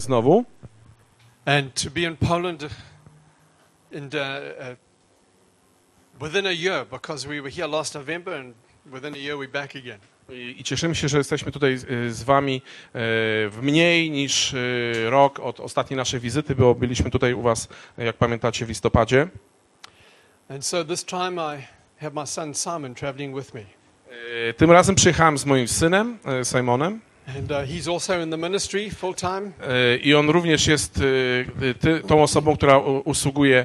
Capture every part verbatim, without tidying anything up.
Znowu. And to be in Poland in the, uh, within a year, because we were here last November, and within a year we're back again. I cieszymy się, że jesteśmy tutaj z wami w mniej niż rok od ostatniej naszej wizyty, bo byliśmy tutaj u was, jak pamiętacie, w listopadzie. And so this time I have my son Simon traveling with me. Tym razem przyjechałem z moim synem, Simonem. And uh, he's also in the ministry full time. I on również jest ty, tą osobą, która usługuje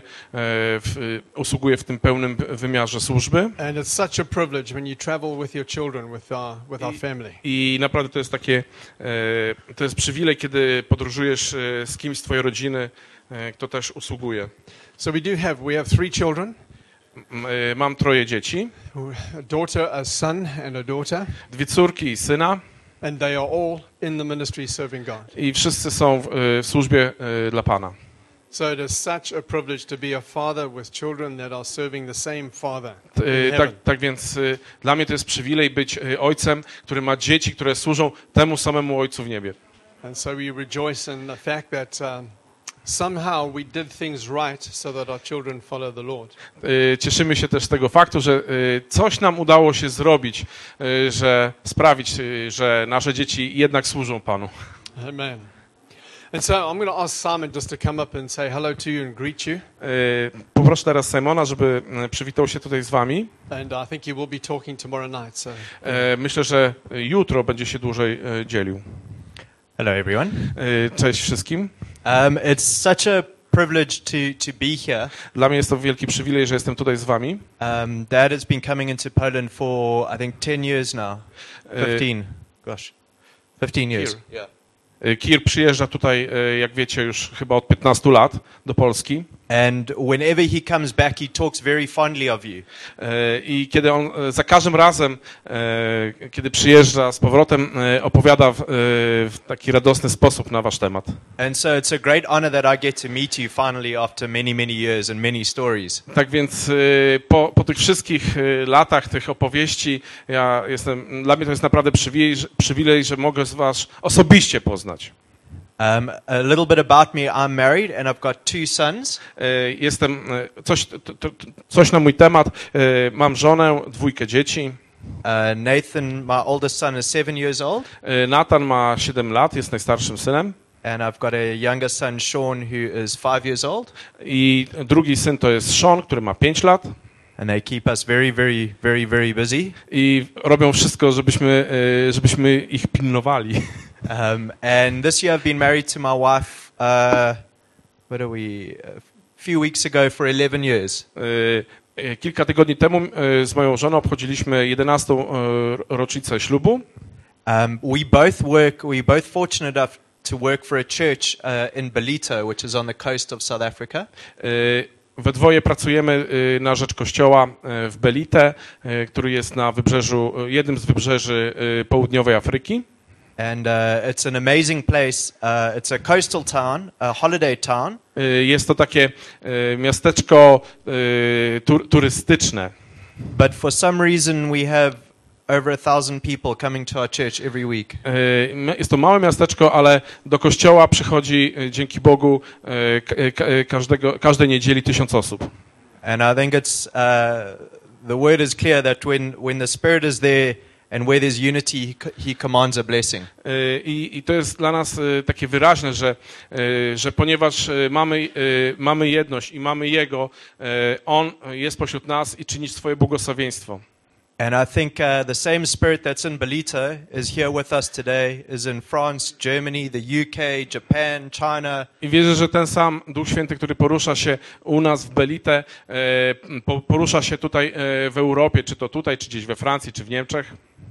w, usługuje w tym pełnym wymiarze służby. And it's such a privilege when you travel with your children, with our, with our family. I, I naprawdę to jest takie, to jest przywilej, kiedy podróżujesz z kimś z twojej rodziny, kto też usługuje. So we do have, we have three children. Mam troje dzieci. A daughter, a son and a daughter. Dwie córki i syna. And they are all in the ministry serving God. I wszyscy są w, w służbie dla Pana. So it is such a privilege to be a father with children that are serving the same father. Tak, tak więc dla mnie to jest przywilej być ojcem, który ma dzieci, które służą temu samemu Ojcu w niebie. And so we rejoice in the fact that um, somehow we did things right so that our children follow the Lord. Cieszymy się też z tego faktu, że coś nam udało się zrobić, że sprawić, że nasze dzieci jednak służą Panu. Amen. And so I'm going to ask Simon just to come up and say hello to you and greet you. Poproszę teraz Simona, żeby przywitał się tutaj z wami. And I think he will be talking tomorrow night. So. Myślę, że jutro będzie się dłużej dzielił. Hello everyone. Cześć wszystkim. Um, it's such a privilege to, to be here. Dla mnie jest to wielki przywilej, że jestem tutaj z wami. Um, Dad has been coming into Poland for I think ten years now. fifteen. Gosh. fifteen years. Kir. Yeah. Kir przyjeżdża tutaj, jak wiecie, już chyba od piętnastu lat do Polski. And whenever he comes back, he talks very fondly of you. I kiedy on za każdym razem, kiedy przyjeżdża z powrotem, opowiada w, w taki radosny sposób na wasz temat. And so it's a great honor that I get to meet you finally after many, many years and many stories. Tak więc po, po tych wszystkich latach tych opowieści, ja jestem, dla mnie to jest naprawdę przywilej, przywilej, że mogę was osobiście poznać. Um, a little bit about me, I'm married and I've got two sons. Jestem, coś, to, to, coś na mój temat, mam żonę, dwójkę dzieci. Uh, Nathan, my oldest son, is seven years old. Nathan ma siedem lat, jest najstarszym synem. And I've got a younger son, Sean, who is five years old. I drugi syn to jest Sean, który ma pięć lat. And they keep us very, very, very, very busy. I robią wszystko, żebyśmy, żebyśmy ich pilnowali. Um, and this year I've been married to my wife, uh, what are we, a few weeks ago for eleven years. Kilka tygodni temu z moją żoną obchodziliśmy jedenastą rocznicę ślubu. Um, we both work, we both fortunate enough to work for a church uh, in Ballito, which is on the coast of South Africa. We dwoje pracujemy na rzecz kościoła w Belite, który jest na wybrzeżu, jednym z wybrzeży południowej Afryki. And uh, it's an amazing place. Uh, it's a coastal town, a holiday town. Jest to takie miasteczko tur turystyczne. But for some reason we have over a thousand people coming to our church every week. Jest to małe miasteczko, ale do kościoła przychodzi dzięki Bogu każdego, każdej niedzieli tysiąc osób. And I think it's uh, the word is clear that when when the Spirit is there and where there's unity, he commands a blessing. I, I to jest dla nas takie wyraźne, że, że ponieważ mamy, mamy jedność i mamy Jego, On jest pośród nas i czyni swoje błogosławieństwo. And I think uh, the same Spirit that's in Ballito is here with us today, is in France, Germany, the U K, Japan, China. I wierzę, że ten sam Duch Święty, który porusza się u nas w Belite, porusza się tutaj w Europie, czy to tutaj, czy gdzieś we Francji, czy w Niemczech.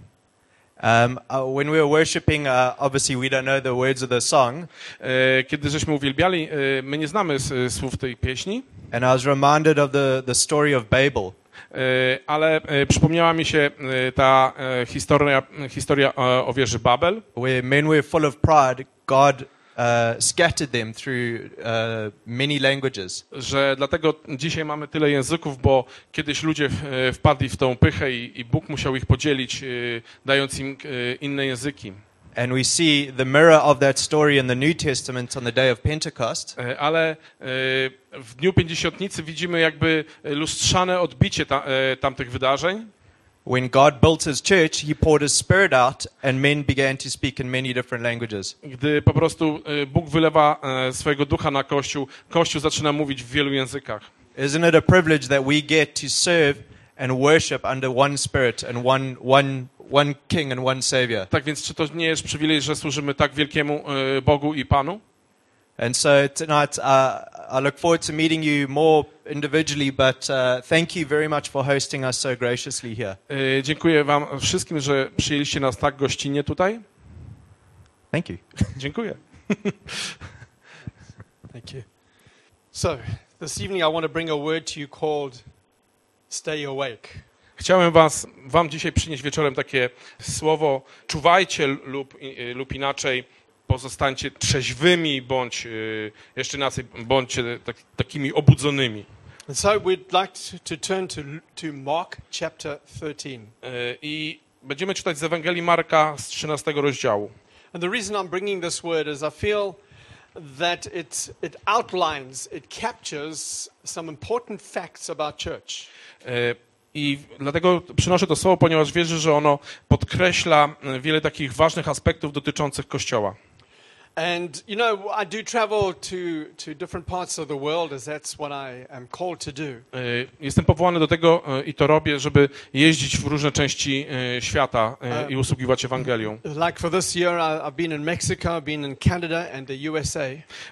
Um, uh, when we were worshiping, uh, obviously we don't know the words of the song. Kiedy żeśmy uwielbiali, my nie znamy słów tej pieśni. And I was reminded of the the story of Babel. Ale przypomniała mi się ta historia, historia o wieży Babel. Where men were full of pride, God uh, scattered them through uh, many languages. Że dlatego dzisiaj mamy tyle języków, bo kiedyś ludzie wpadli w tą pychę i, i Bóg musiał ich podzielić, dając im inne języki. And we see the mirror of that story in the New Testament on the day of Pentecost. E, Ale e, w Dniu Pięćdziesiątnicy widzimy jakby lustrzane odbicie ta, e, tamtych wydarzeń. When God built his church, he poured his spirit out and men began to speak in many different languages. Gdy po prostu e, Bóg wylewa e, swojego ducha na Kościół, Kościół zaczyna mówić w wielu językach. Isn't it a privilege that we get to serve and worship under one spirit and one, one, one king and one savior? Tak więc czy to nie jest przywilej, że służymy tak wielkiemu e, Bogu i Panu? And so tonight, uh, I look forward to meeting you more individually, but uh, thank you very much for hosting us so graciously here. E, Dziękuję wam wszystkim, że przyjęliście nas tak gościnnie tutaj. Thank you. Dziękuję. Thank you. So, this evening I want to bring a word to you called stay awake. Chciałem was, wam dzisiaj przynieść wieczorem takie słowo czuwajcie lub, lub inaczej pozostańcie trzeźwymi bądź jeszcze inaczej bądźcie tak, takimi obudzonymi. And so we'd like to turn to, to Mark chapter thirteen. I będziemy czytać z Ewangelii Marka z trzynastego rozdziału. And the reason I'm bringing this word is I feel that it, it outlines, it captures some important facts about church. I dlatego przynoszę to słowo, ponieważ wierzę, że ono podkreśla wiele takich ważnych aspektów dotyczących Kościoła. And, you know, I do travel to, to different parts of the world as that's what I am called to do. Jestem powołany do tego i to robię, żeby jeździć w różne części świata i usługiwać Ewangelią. Like for this year I've been in Mexico, I've been in Canada and the U S A.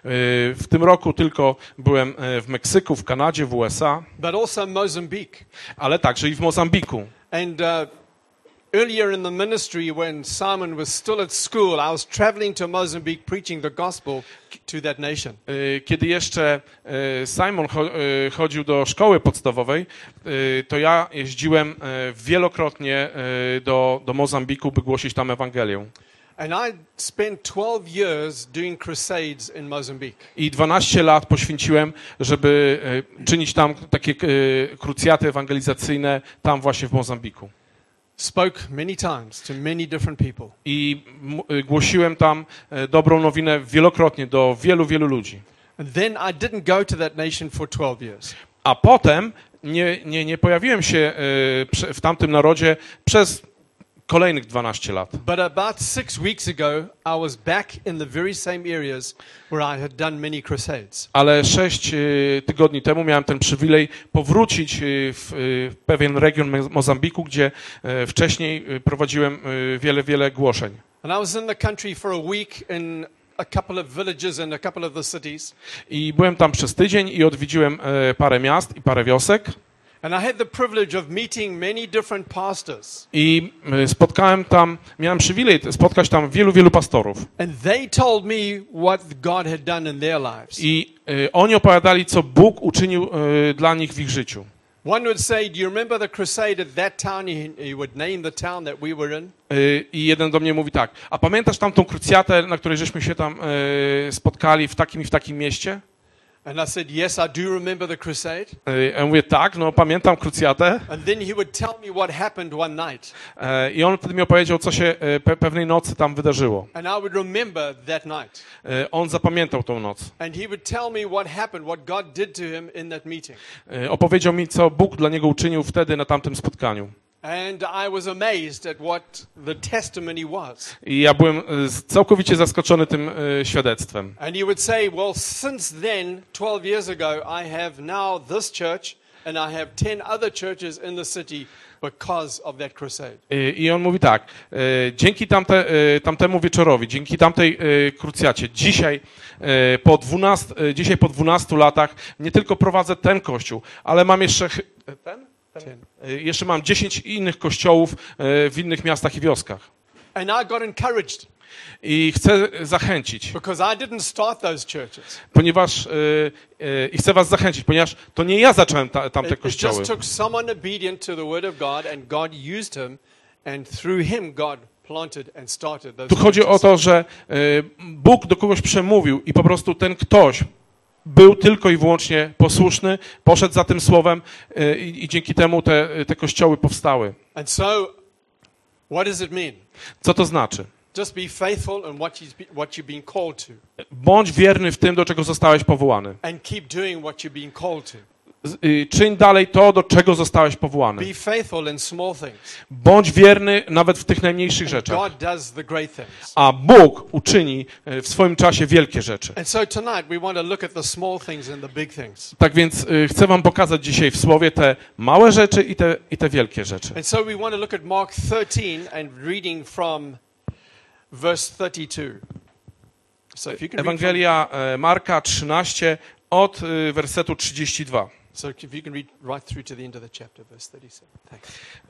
W tym roku tylko byłem w Meksyku, w Kanadzie, w U S A. But also Mozambique. Ale także i w Mozambiku. And uh, earlier in the ministry, when Simon was still at school, I was traveling to Mozambique preaching the gospel to that nation. Kiedy jeszcze Simon chodził do szkoły podstawowej, to ja jeździłem wielokrotnie do, do Mozambiku, by głosić tam Ewangelię. And I spent twelve years doing crusades in Mozambique. I dwanaście lat poświęciłem, żeby czynić tam takie krucjaty ewangelizacyjne tam właśnie w Mozambiku. Spoke many times to many different people. I głosiłem tam dobrą nowinę wielokrotnie do wielu, wielu ludzi. And then I didn't go to that nation for twelve years. A potem nie, nie, nie pojawiłem się w tamtym narodzie przez kolejnych dwanaście lat. But about six weeks ago, I was back in the very same areas where I had done many crusades. Ale sześć tygodni temu miałem ten przywilej powrócić w pewien region Mozambiku, gdzie wcześniej prowadziłem wiele, wiele głoszeń. And I was in the country for a week in a couple of villages and a couple of the cities. I byłem tam przez tydzień i odwiedziłem parę miast i parę wiosek. And I had the privilege of meeting many different pastors. I spotkałem tam, miałem przywilej spotkać tam wielu, wielu pastorów. And they told me what God had done in their lives. I y, oni opowiadali, co Bóg uczynił y, dla nich w ich życiu. One would say, do you remember the crusade at that town? He, he would name the town that we were in. Y, I jeden do mnie mówi tak, a pamiętasz tamtą krucjatę, na której żeśmy się tam y, spotkali w takim i w takim mieście? And I said, yes, I do remember the crusade. Ja mówię, tak, no pamiętam krucjatę. And then he would tell me what happened one night. I on wtedy mi opowiedział, co się pe pewnej nocy tam wydarzyło. And I would remember that night. On zapamiętał tą noc. And he would tell me what happened, what God did to him in that meeting. Opowiedział mi, co Bóg dla niego uczynił wtedy na tamtym spotkaniu. And I was amazed at what the testimony was. I ja byłem całkowicie zaskoczony tym świadectwem. And he would say, well, since then, twelve years ago, I have now this church and I have ten other churches in the city because of that crusade. I on mówi tak, dzięki tamte, tamtemu wieczorowi, dzięki tamtej krucjacie, dzisiaj po dwunastu, dzisiaj po dwunastu latach nie tylko prowadzę ten kościół, ale mam jeszcze ten? Ten. Jeszcze mam dziesięć innych kościołów w innych miastach i wioskach. And I got encouraged. I chcę zachęcić. Because I didn't start those churches. Ponieważ i chcę was zachęcić, ponieważ to nie ja zacząłem ta, tamte It, kościoły. it just took someone obedient to the word of God and God used him and through him God planted and started those Tu chodzi o to, że Bóg do kogoś przemówił i po prostu ten ktoś był tylko i wyłącznie posłuszny, poszedł za tym słowem i, i dzięki temu te, te kościoły powstały. And so, what does it mean? Co to znaczy? Just be faithful in what, you've be, what you've been called to. Bądź wierny w tym, do czego zostałeś powołany. And keep doing what you've been called to. Z- y, Czyń dalej to, do czego zostałeś powołany. Be faithful in small things. Bądź wierny nawet w tych najmniejszych rzeczach. God does the great things. A Bóg uczyni y, w swoim czasie wielkie rzeczy. And so tonight we want to look at the small things and the big things. Tak więc y, chcę wam pokazać dzisiaj w słowie te małe rzeczy i te, i te wielkie rzeczy. And so we want to look at Mark thirteen and reading from verse thirty-two. So if you can read from, Ewangelia e, Marka trzynaście od y, wersetu trzydzieści dwa. so if you can read right through to the end of the chapter, verse thirty-seven. Thanks.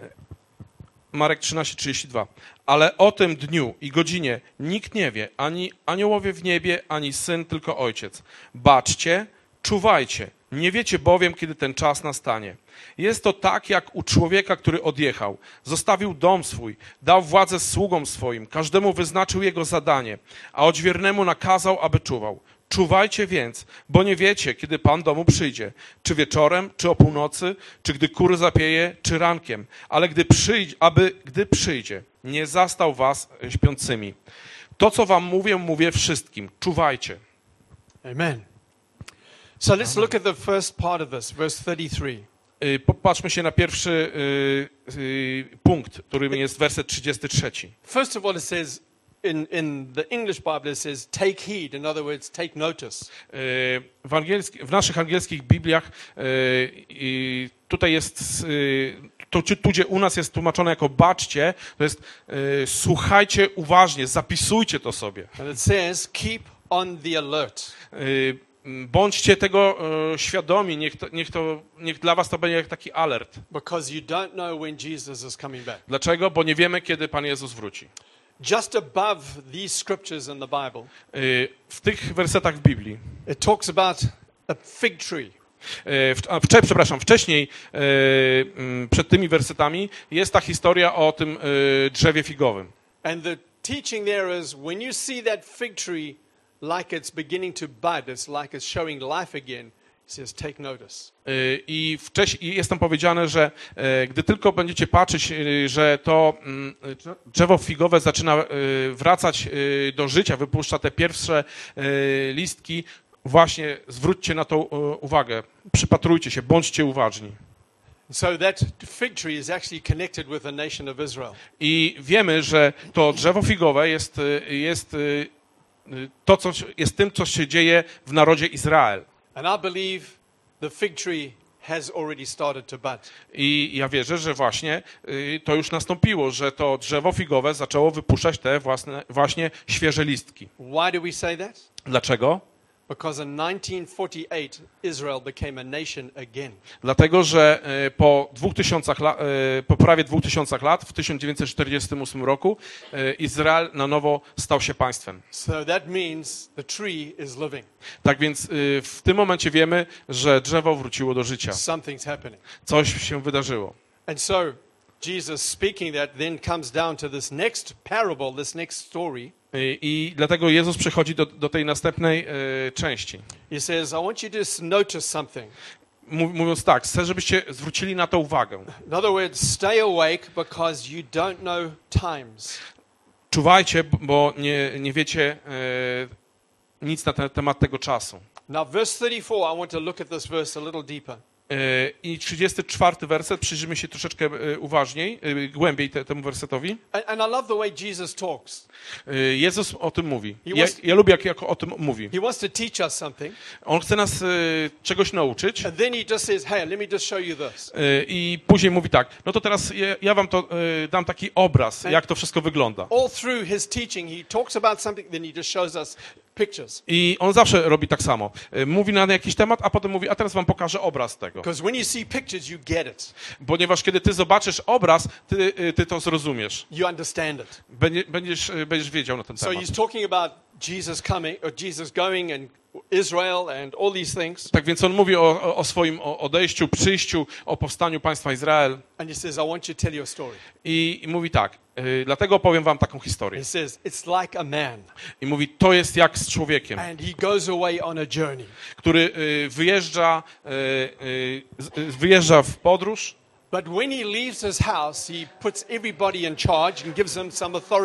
Marek trzynaście trzydzieści dwa. Ale o tym dniu i godzinie nikt nie wie, ani aniołowie w niebie, ani Syn, tylko Ojciec. Baczcie, czuwajcie, nie wiecie bowiem, kiedy ten czas nastanie. Jest to tak, jak u człowieka, który odjechał. Zostawił dom swój, dał władzę sługom swoim, każdemu wyznaczył jego zadanie, a odźwiernemu nakazał, aby czuwał. Czuwajcie więc, bo nie wiecie, kiedy Pan domu przyjdzie, czy wieczorem, czy o północy, czy gdy kur zapieje, czy rankiem, ale gdy przyjdzie, aby gdy przyjdzie, nie zastał was śpiącymi. To, co wam mówię, mówię wszystkim. Czuwajcie. Amen. So let's look at the first part of this, verse thirty-three. Y, Popatrzmy się na pierwszy y, y, punkt, którym jest werset trzydziesty trzeci. First of all, it says in, in the English Bible, it says take heed. In other words, take notice. Y, W, angielski, w naszych angielskich Bibliach y, y, tutaj jest, y, to, tu gdzie u nas jest tłumaczone jako baczcie, to jest y, słuchajcie uważnie, zapisujcie to sobie. And it says keep on the alert. Y, Bądźcie tego y, świadomi, niech, to, niech, to, niech dla was to będzie jak taki alert. Because you don't know when Jesus is coming back. Dlaczego? Bo nie wiemy, kiedy Pan Jezus wróci. Just above these scriptures in the Bible, Y, W tych wersetach w Biblii, it talks about a fig tree. y, w, a, wcze, przepraszam, wcześniej y, mm, przed tymi wersetami jest ta historia o tym y, drzewie figowym. And the teaching there is when you see that fig tree like it's beginning to bud, it's like it's showing life again, it says take notice. Y, I wcześniej jest tam powiedziane, że y, gdy tylko będziecie patrzeć, y, że to y, drzewo figowe zaczyna y, wracać y, do życia, wypuszcza te pierwsze y, listki, właśnie zwróćcie na to y, uwagę, przypatrujcie się, bądźcie uważni. So that fig tree is actually connected with the nation of Israel. I wiemy, że to drzewo figowe jest, y, jest y, y, to, co jest tym, co się dzieje w narodzie Izrael. And I believe the fig tree has already started to bud. I ja wierzę, że właśnie y, to już nastąpiło, że to drzewo figowe zaczęło wypuszczać te własne, właśnie świeże listki. Why do we say that? Dlaczego? Because in nineteen forty-eight, Israel became a nation again. Dlatego, że y, po, dwóch tysiącach la, y, po prawie dwóch tysiącach lat, w tysiąc dziewięćset czterdziestym ósmym roku, y, Izrael na nowo stał się państwem. So that means the tree is living. Tak więc y, w tym momencie wiemy, że drzewo wróciło do życia. Something's happening. Coś się wydarzyło. And so Jesus speaking that then comes down to this next parable, this next story. Y, I dlatego Jezus przechodzi do, do tej następnej y, części. He says, I want you to notice something. Mów- Mówiąc tak, chcę, żebyście zwrócili na to uwagę. In other words, stay awake because you don't know times. Czuwajcie, bo nie, nie wiecie y, nic na ten temat tego czasu. Now, verse thirty-four, I want to look at this verse a little deeper. Y, I trzydziesty czwarty werset, przyjrzymy się troszeczkę y, uważniej, y, głębiej te, temu wersetowi. And, and I love the way Jesus talks. Y, Jezus o tym mówi. He Ja, was- ja lubię, jak, jak o tym mówi. He wants to teach us something. On chce nas y, czegoś nauczyć And then he just says, hey, let me just show you this. y, i później mówi tak, no to teraz ja, ja wam to y, dam taki obraz, jak to wszystko wygląda. All through his teaching, he talks about something, then he just shows us pictures. I on zawsze robi tak samo. Y, Mówi na jakiś temat, a potem mówi, a teraz wam pokażę obraz tego. Because when you see pictures, you get it. Ponieważ kiedy ty zobaczysz obraz, ty, y, ty to zrozumiesz. You understand it. Będzie, będziesz, y, będziesz wiedział na ten So temat. he's talking about Jesus coming, or Jesus going, and Israel, and all these things. Tak więc on mówi o, o- o swoim o- odejściu, przyjściu, o powstaniu państwa Izrael And he says, I want you to tell your story. i, i mówi tak, y, dlatego opowiem wam taką historię. He says, it's like a man, I mówi, to jest jak z człowiekiem, and he goes away on a journey. który y, wyjeżdża, y, y, z- y, wyjeżdża w podróż, But when he leaves his house, he puts everybody in charge and gives them some authority.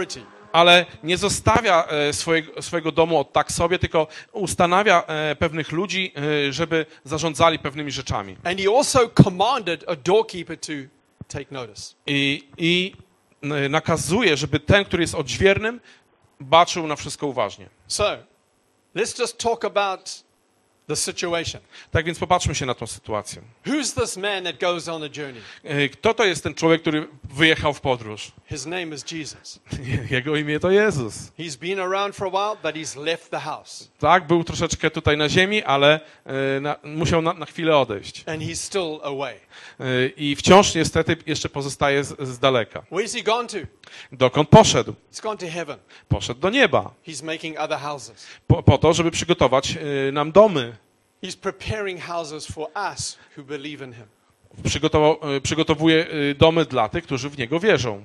ale nie zostawia e, swojego, swojego domu od tak sobie, tylko ustanawia e, pewnych ludzi, e, żeby zarządzali pewnymi rzeczami. And he also commanded a doorkeeper to take notice. I, i e, nakazuje, żeby ten, który jest odźwiernym, baczył na wszystko uważnie. So, let's just talk about the situation. Tak więc popatrzmy się na tą sytuację. Who's this man that goes on a journey? E, Kto to jest ten człowiek, który wyjechał w podróż? His name is Jesus. Jego imię to Jezus. He's been around for a while, but he's left the house. Tak, był troszeczkę tutaj na ziemi, ale e, na, musiał na, na chwilę odejść. And he's still away. E, I wciąż niestety jeszcze pozostaje z, z daleka. Where's he gone to? Dokąd poszedł? He's gone to heaven. Poszedł do nieba. He's making other houses. Po, po to, żeby przygotować e, nam domy. He's preparing houses for us who believe in him. Przygotował, e, przygotowuje e, domy dla tych, którzy w Niego wierzą.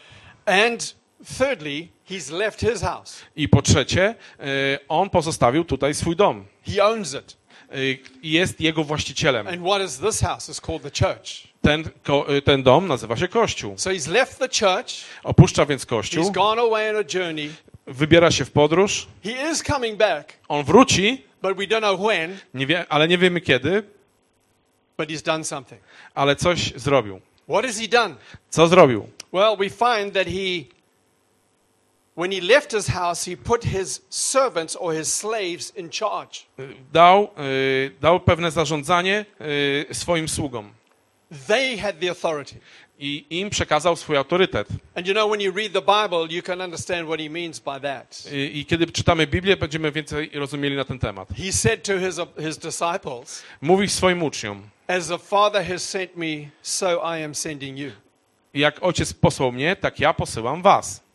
And thirdly, he's left his house. I po trzecie, e, On pozostawił tutaj swój dom. He owns it. E, i jest Jego właścicielem. And what is this house? It's called the church. Ten, ko, e, ten dom nazywa się Kościół. So he's left the church. Opuszcza więc He's Kościół, gone away on a journey. wybiera się w podróż, He is coming back, On wróci, but we don't know when, nie wie, ale nie wiemy kiedy, but he's done something. ale coś zrobił. What has he done? Co zrobił? Well, we find that he, when he left his house, he put his servants or his slaves in charge. Dał, y, dał pewne zarządzanie y, swoim sługom They had the authority. i im przekazał swój autorytet. And you know, when you read the Bible, you can understand what he means by that. Y, I kiedy czytamy Biblię, będziemy więcej rozumieli na ten temat. He said to his, his disciples, Mówi swoim uczniom, as the Father has sent me, so I am sending you. jak Ojciec posłał mnie, tak ja posyłam was.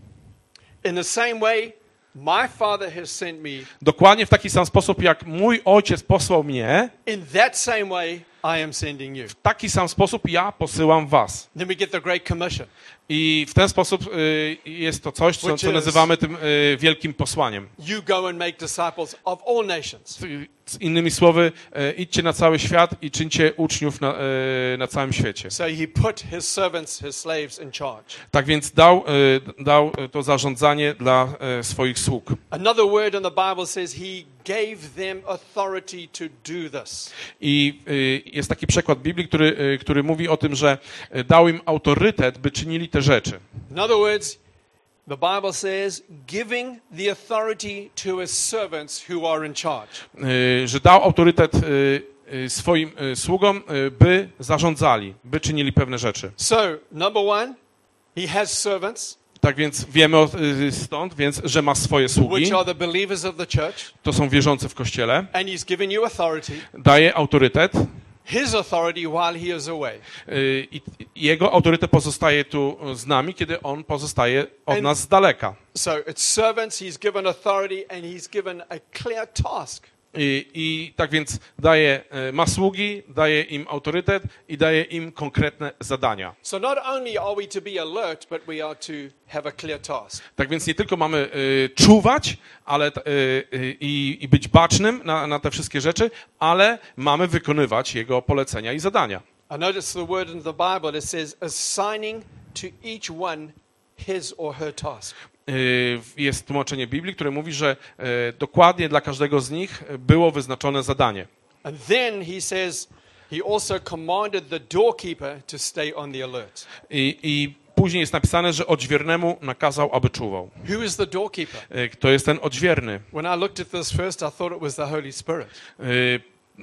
In the same way, my Father has sent me, Dokładnie w taki sam sposób, jak mój Ojciec posłał mnie, in that same way, I am sending you. w taki sam sposób ja posyłam was. Then we get the Great Commission. I w ten sposób y, jest to coś, co, Which co is- nazywamy tym y, wielkim posłaniem. You go and make disciples of all nations. Z innymi słowy, e, idźcie na cały świat i czyńcie uczniów na, e, na całym świecie. So he put his servants, his slaves in charge. Tak więc dał, e, dał to zarządzanie dla e, swoich sług. Another word in the Bible says he gave them authority to do this. I e, jest taki przykład Biblii, który, e, który mówi o tym, że e, dał im autorytet, by czynili te rzeczy. In other words, the Bible says giving the authority to his servants who are in charge. E, że dał autorytet e, e, swoim e, sługom, e, by zarządzali, by czynili pewne rzeczy. So, number one, he has servants, Tak więc wiemy o- e, stąd, więc, że ma swoje sługi. which are the believers of the church, To są wierzący w Kościele. and he's given you authority, Daje autorytet. his authority while he is away. Y, I jego autorytet pozostaje tu z nami, kiedy on pozostaje od And- nas z daleka. So it's servants, he's given authority, and he's given a clear task. I, i tak więc daje, y, ma sługi, daje im autorytet i daje im konkretne zadania. So not only are we to be alert, but we are to have a clear task. Tak więc nie tylko mamy y, czuwać ale, t- y, y, i, i być bacznym na, na te wszystkie rzeczy, ale mamy wykonywać jego polecenia i zadania. I noticed the word in the Bible that says assigning to each one his or her task. Y, Jest tłumaczenie Biblii, które mówi, że y, dokładnie dla każdego z nich było wyznaczone zadanie. And then he says he also commanded the doorkeeper to stay on the alert. I, I później jest napisane, że odźwiernemu nakazał, aby czuwał. Who is the doorkeeper? Y, Kto jest ten odźwierny? When I looked at this first, I thought it was the Holy Spirit. Y,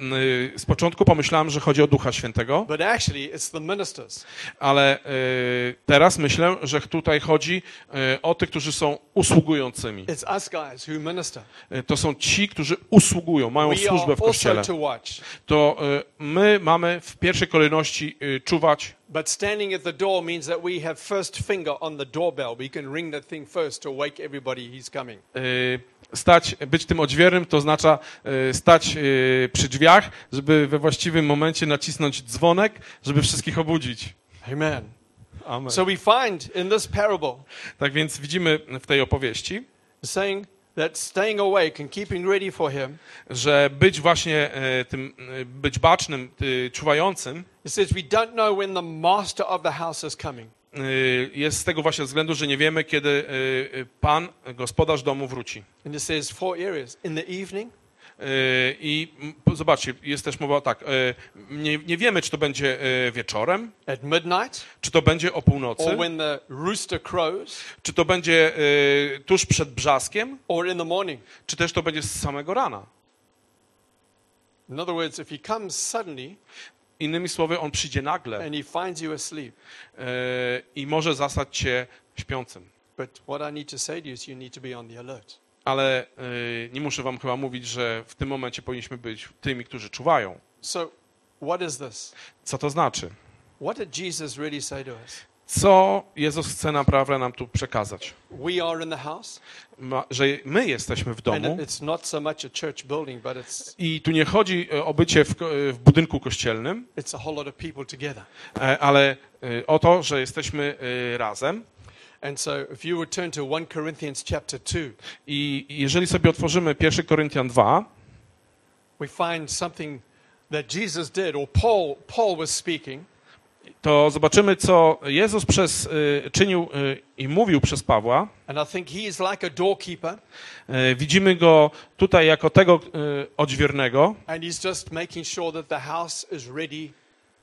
y, Z początku pomyślałem, że chodzi o Ducha Świętego, But actually, it's the ministers. ale y, teraz myślę, że tutaj chodzi y, o tych, którzy są usługującymi. It's us guys who minister. Y, To są ci, którzy usługują, mają We służbę are w Kościele. also to watch. To y, my mamy w pierwszej kolejności y, czuwać. But standing at the door means that we have first finger on the doorbell. We can ring that thing first to wake everybody he's coming. y, Stać, być tym odźwiernym to oznacza y, stać y, przy drzwiach, żeby we właściwym momencie nacisnąć dzwonek, żeby wszystkich obudzić. Amen. Amen. So we find in this parable Tak więc widzimy w tej opowieści, saying that staying awake and keeping ready for him, że być właśnie e, tym, e, być bacznym, e, czuwającym, it says we don't know when the master of the house is coming. y, jest z tego właśnie względu, że nie wiemy, kiedy y, y, Pan, gospodarz domu wróci. And it says four areas. In the evening, Y, I m, zobaczcie, jest też mowa tak, y, nie, nie wiemy, czy to będzie y, wieczorem, at midnight, czy to będzie o północy, or when the rooster crows, czy to będzie y, tuż przed brzaskiem, or in the morning. czy też to będzie z samego rana. In other words, if he comes suddenly Innymi słowy, on przyjdzie nagle and he finds you asleep. y, i może zastać cię śpiącym. But what I need to say to you is you need to be on the alert. Ale y, nie muszę wam chyba mówić, że w tym momencie powinniśmy być tymi, którzy czuwają. So, what is this? Co to znaczy? What did Jesus really say to us? Co Jezus chce naprawdę nam tu przekazać? We are in the house, Ma, że my jesteśmy w and domu it's not so much a church building, but it's i tu nie chodzi o bycie w, ko- w budynku kościelnym, it's a whole lot of people together. e, ale e, o to, że jesteśmy e, razem. And so, if you would turn to First Corinthians chapter two, I jeżeli sobie otworzymy pierwszy Koryntian dwa, we find something that Jesus did, or Paul Paul was speaking, to zobaczymy, co Jezus przez, e, czynił e, i mówił przez Pawła. and I think he is like a doorkeeper, E, widzimy go tutaj jako tego e, odźwiernego and he's just making sure that the house is ready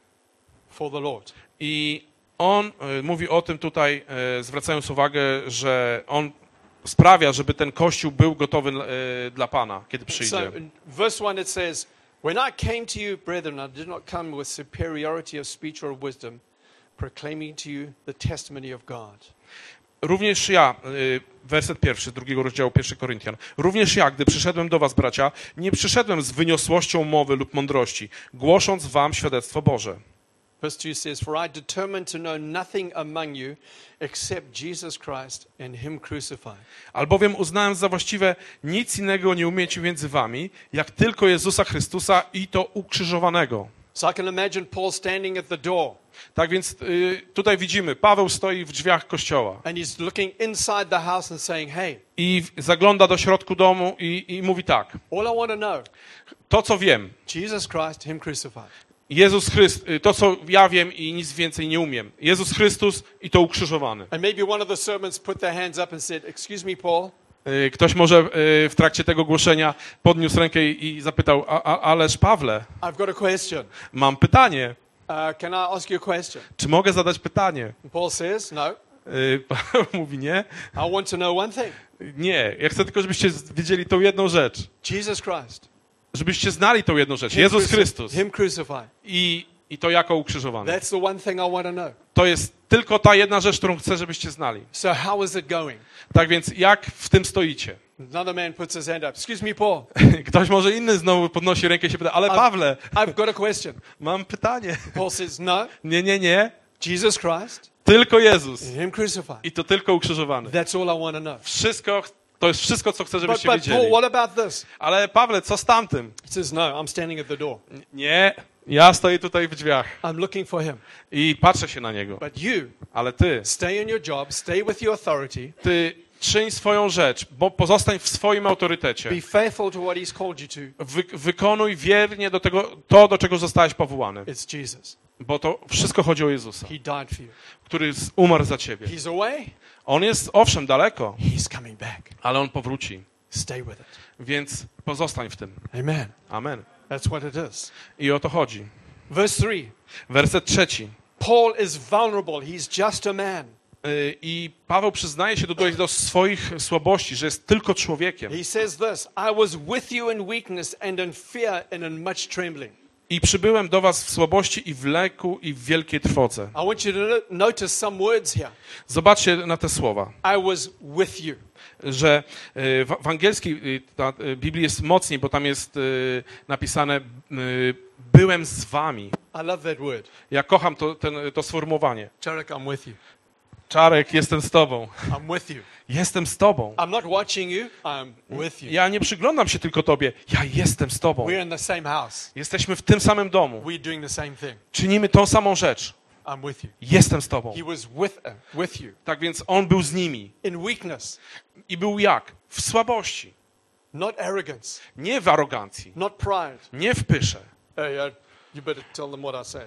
for the Lord. i on e, mówi o tym tutaj, e, zwracając uwagę, że on sprawia, żeby ten kościół był gotowy e, dla Pana, kiedy So, przyjdzie. in verse one it says, "When I came to you, brethren, I did not come with superiority of speech or of wisdom, proclaiming to you the testimony of God." Również ja, y, werset pierwszy, drugiego rozdziału pierwszy Koryntian. Również ja, gdy przyszedłem do was, bracia, nie przyszedłem z wyniosłością mowy lub mądrości, głosząc wam świadectwo Boże. Verse two says, "For I determined to know nothing among you except Jesus Christ and him crucified." Albowiem uznałem za właściwe nic innego nie umieć między wami, jak tylko Jezusa Chrystusa i to ukrzyżowanego. So I can imagine Paul standing at the door, Tak więc y, tutaj widzimy, Paweł stoi w drzwiach kościoła and he's looking inside the house and saying, "Hey, i w- zagląda do środku domu i, i mówi tak, all I want to know, to co wiem, Jesus Christ, him crucified." Jezus Chrystus, to co ja wiem i nic więcej nie umiem, Jezus Chrystus i to ukrzyżowany. And maybe one of the servants put their hands up and said, "Excuse me, Paul, Y, Ktoś może y, w trakcie tego głoszenia podniósł rękę i i zapytał, a, a, ależ Pawle, I've got a question. mam pytanie, Uh, can I ask you a question?" czy mogę zadać pytanie? And Paul says, "No, Y, Paweł mówi, nie, I want to know one thing. nie, ja chcę tylko, żebyście z- wiedzieli tą jedną rzecz, Jesus Christ. żebyście znali tą jedną rzecz, Him Jezus cruci- Chrystus Him crucified. i, i to jako ukrzyżowany. That's the one thing I want to know. To jest tylko ta jedna rzecz, którą chcę, żebyście znali. So how is it going?" Tak więc jak w tym stoicie? Another man puts his hand up. "Excuse me, Paul. Ktoś może inny znowu podnosi rękę i się pyta, ale Pawle, I've got a question." mam pytanie. Paul says, "No, Nie, nie, nie, Jesus Christ tylko Jezus and him crucified. i to tylko ukrzyżowany. That's all I want to know." Wszystko, to jest wszystko, co chcę, But, żebyście but Paul, wiedzieli. what about this? Ale Pawle, co z tamtym? He says, "No, I'm standing at the door. Nie, ja stoję tutaj w drzwiach I'm looking for him. i patrzę się na niego. But you Ale ty, stay in your job, stay with your authority, ty czyń swoją rzecz, bo pozostań w swoim autorytecie. be faithful to what he's called you to. Wy, wykonuj wiernie do tego, to, do czego zostałeś powołany. It's Jesus. Bo to wszystko chodzi o Jezusa, He died for you. który z- umarł za ciebie. He's away. On jest, owszem, daleko, He's coming back. ale on powróci. Stay with it. Więc pozostań w tym. Amen. Amen. That's what it is. I o to chodzi. Verse three. Werset trzeci. Paul is vulnerable. He's just a man. Y, I Paweł przyznaje się tutaj do swoich słabości, że jest tylko człowiekiem. He says this, "I was with you in weakness and in fear and in much trembling." I przybyłem do was w słabości i w lęku i w wielkiej trwodze. I want you to no- notice some words here. Zobaczcie na te słowa, I was with you. że y, w, w angielskiej y, ta, y, Biblii jest mocniej, bo tam jest y, napisane y, byłem z wami. I love that word. Ja kocham to, ten, to sformułowanie. Czarek, I'm with you. Czarek, jestem z tobą. I'm with you. Jestem z tobą. I'm not watching you. I'm with you. Ja nie przyglądam się tylko tobie. Ja jestem z tobą. We're in the same house. Jesteśmy w tym samym domu. We're doing the same thing. Czynimy tą samą rzecz. I'm with you. Jestem z tobą. He was with, uh, with you. Tak więc on był z nimi. In weakness, I był jak? W słabości. not arrogance, Nie w arogancji. not pride. Nie w pysze. Hey, uh, you better tell them what I say. Hey?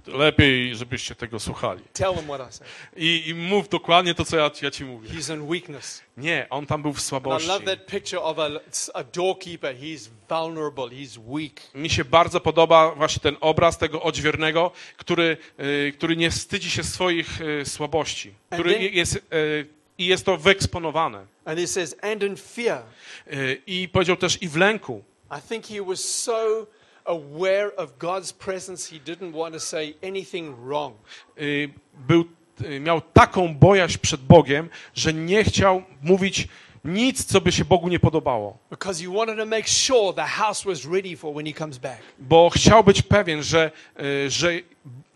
lepiej, żebyście tego słuchali. Tell them what I say. I, i mów dokładnie to, co ja, ja ci mówię. He's in weakness. Nie, on tam był w And I słabości. love that picture of a, a doorkeeper. He's vulnerable. He's weak. Mi się bardzo podoba właśnie ten obraz tego odźwiernego, który, y, który nie wstydzi się swoich y, słabości, który then- jest, y, i jest to wyeksponowane. And he says, and in fear. Y, I powiedział też i w lęku. I think he was so aware of God's presence, he didn't want to say anything wrong. Y, Był, y, miał taką bojaźń przed Bogiem, że nie chciał mówić nic, co by się Bogu nie podobało. Because he wanted to make sure the house was ready for when he comes back. Bo chciał być pewien, że, y, że y,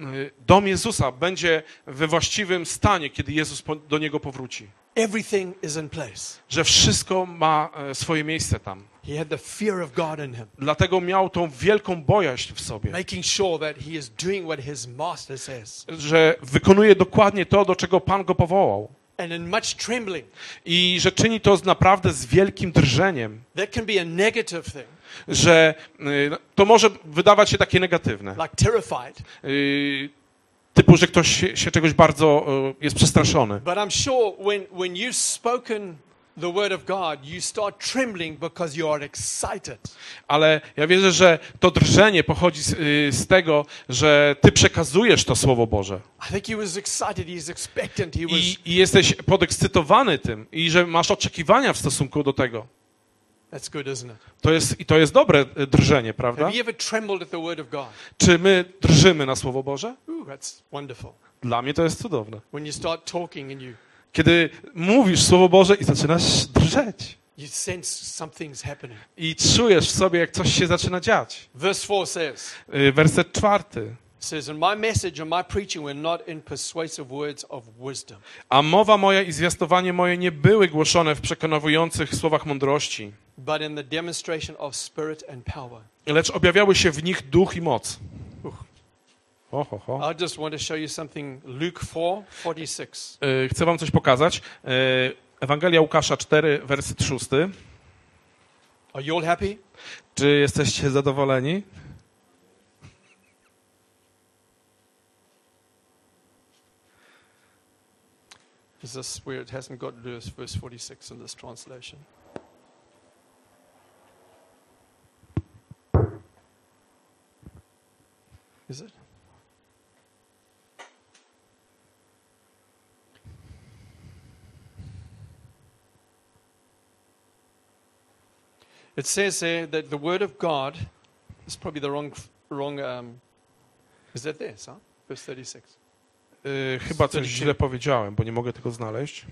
dom Jezusa będzie we właściwym stanie, kiedy Jezus po- do niego powróci. Everything is in place. Że wszystko ma e, swoje miejsce tam. He had the fear of God in him, Dlatego miał tą wielką bojaźń w sobie, making sure that he is doing what his master says. że wykonuje dokładnie to, do czego Pan go powołał. And in much trembling. I że czyni to z naprawdę z wielkim drżeniem, That can be a negative thing, że y, to może wydawać się takie negatywne. like terrified. Y, typu, że ktoś się, się czegoś bardzo y, jest przestraszony. But I'm sure when, when you've spoken the word of God, you start trembling because you are excited. Ale ja wierzę, że to drżenie pochodzi z, y, z tego, że ty przekazujesz to Słowo Boże. I think he was excited, he's expectant, he was... I, I jesteś podekscytowany tym i że masz oczekiwania w stosunku do tego. That's good, isn't it? To jest, i to jest dobre y, drżenie, prawda? Have you ever trembled at the word of God? Czy my drżymy na Słowo Boże? Ooh, that's wonderful. Dla mnie to jest cudowne. When you start talking and you, Kiedy mówisz Słowo Boże i zaczynasz drżeć you sense something's happening. i czujesz w sobie, jak coś się zaczyna dziać. Verse four says, Y, Werset czwarty. says, and my message and my preaching were not in persuasive words of wisdom. A mowa moja i zwiastowanie moje nie były głoszone w przekonujących słowach mądrości, But in the demonstration of spirit and power. lecz objawiały się w nich duch i moc. Uch. Ho, ho, ho. I just want to show you something. Luke four forty-six. Y, Chcę wam coś pokazać. Y, Ewangelia Łukasza cztery, werset szósty. Are you all happy? Czy jesteście zadowoleni? Is this where it hasn't got verse, verse forty-six in this translation? Is it? It says there that the word of God is probably the wrong, wrong. Um, is that there, son? Verse thirty-six. Y, Chyba coś źle powiedziałem, bo nie mogę tego znaleźć.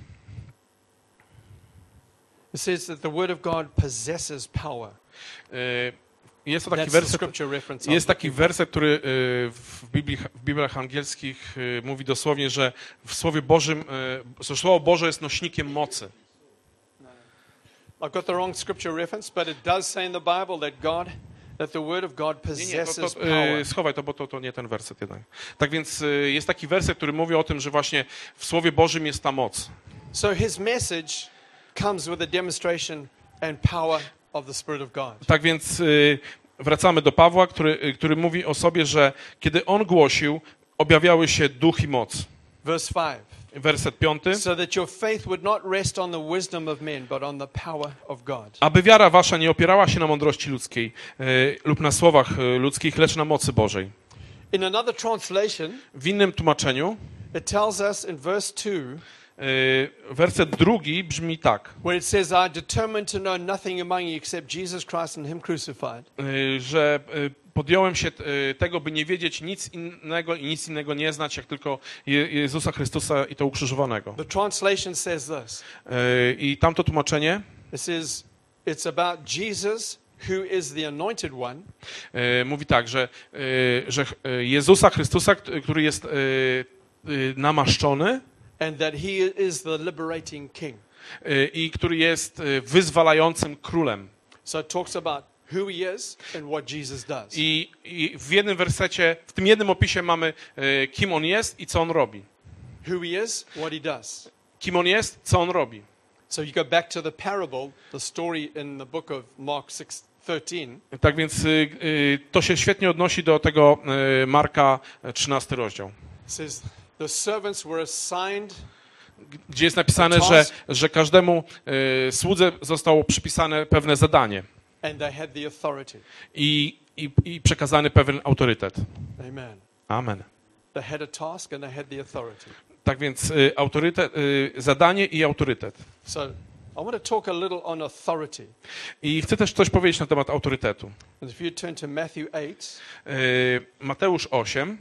It says that the word of God possesses power. Y, Jest to taki That's the werset, scripture reference. I'm jest taki looking for. werset, który y, w, Biblii, w Bibliach angielskich y, mówi dosłownie, że w Słowie Bożym, y, że Słowo Boże jest nośnikiem mocy. I've got the wrong scripture reference, but it does say in the Bible that God, that the word of God Nie, nie, to, possesses to, power. y, schowaj to, bo to, to nie ten werset jednak. Tak więc y, jest taki werset, który mówi o tym, że właśnie w Słowie Bożym jest ta moc. So his message comes with a demonstration and power of the Spirit of God. Tak więc y, wracamy do Pawła, który, y, który mówi o sobie, że kiedy on głosił, objawiały się duch i moc. Verse five. Werset piąty. So that your faith would not rest on the wisdom of men, but on the power of God. Aby wiara wasza nie opierała się na mądrości ludzkiej y, lub na słowach y, ludzkich, lecz na mocy Bożej. In another translation, W innym tłumaczeniu it tells us in verse two, y, werset drugi brzmi tak, where it says, I determined to know nothing among you except Jesus Christ and him crucified. y, że y, podjąłem się y, tego, by nie wiedzieć nic innego i nic innego nie znać, jak tylko Je- Jezusa Chrystusa i to ukrzyżowanego. The translation says this. Y, I tamto tłumaczenie It says, it's about Jesus, who is the anointed one, y, mówi tak, że, y, że y, Jezusa Chrystusa, k- który jest y, y, namaszczony and that he is the liberating king. y, i który jest y, wyzwalającym królem. So it talks about who he is and what Jesus does. I, I w jednym wersecie, w tym jednym opisie mamy, y, kim on jest i co on robi. Who he is, what he does. Kim on jest, co on robi. So you go back to the parable, the story in the book of Mark six, thirteen. Tak więc y, y, to się świetnie odnosi do tego y, Marka trzynasty rozdział, It says the servants were assigned gdzie jest napisane, że, że każdemu y, słudze zostało przypisane pewne zadanie and they had the authority. i, i, i przekazany pewien autorytet. Amen. Amen. They had a task and they had the authority. Tak więc y, autorytet, y, zadanie i autorytet. So I want to talk a little on authority. I chcę też coś powiedzieć na temat autorytetu. And if you turn to Matthew eight, Y, Mateusz osiem.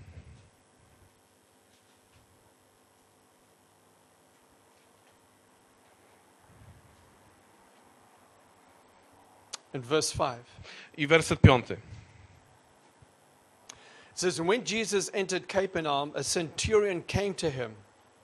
in verse five. I werset piąty. It says, and when Jesus entered Capernaum, a centurion came to him.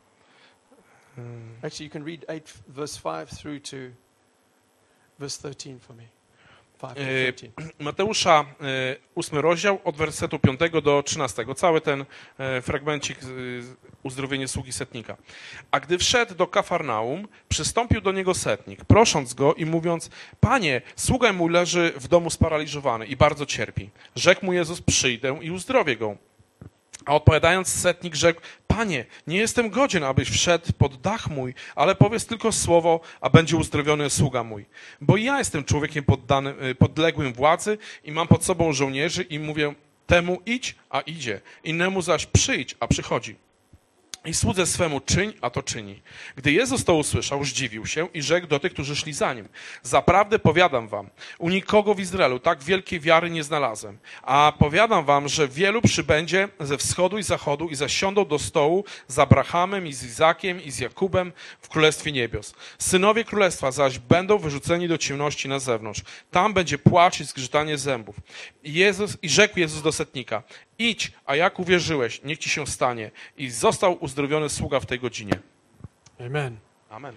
Actually, you can read eight, verse five through to verse thirteen for me. five to E, thirteen. Mateusza e, ósmy rozdział od wersetu piątego do trzynastego. Cały ten e, fragmencik z- z- uzdrowienie sługi setnika. A gdy wszedł do Kafarnaum, przystąpił do niego setnik, prosząc go i mówiąc: Panie, sługa mój leży w domu sparaliżowany i bardzo cierpi. Rzekł mu Jezus: przyjdę i uzdrowię go. A odpowiadając setnik rzekł: Panie, nie jestem godzien, abyś wszedł pod dach mój, ale powiedz tylko słowo, a będzie uzdrowiony sługa mój. Bo ja jestem człowiekiem poddanym, y, podległym władzy i mam pod sobą żołnierzy i mówię temu idź, a idzie, innemu zaś przyjdź, a przychodzi. I słudze swemu czyń, a to czyni. Gdy Jezus to usłyszał, zdziwił się i rzekł do tych, którzy szli za nim: Zaprawdę powiadam wam, u nikogo w Izraelu tak wielkiej wiary nie znalazłem. A powiadam wam, że wielu przybędzie ze wschodu i zachodu i zasiądą do stołu z Abrahamem i z Izakiem i z Jakubem w Królestwie Niebios. Synowie Królestwa zaś będą wyrzuceni do ciemności na zewnątrz. Tam będzie płacz i zgrzytanie zębów. I, Jezus, i rzekł Jezus do setnika: Idź, a jak uwierzyłeś, niech ci się stanie. I został uzdrowiony sługa w tej godzinie. Amen. Amen.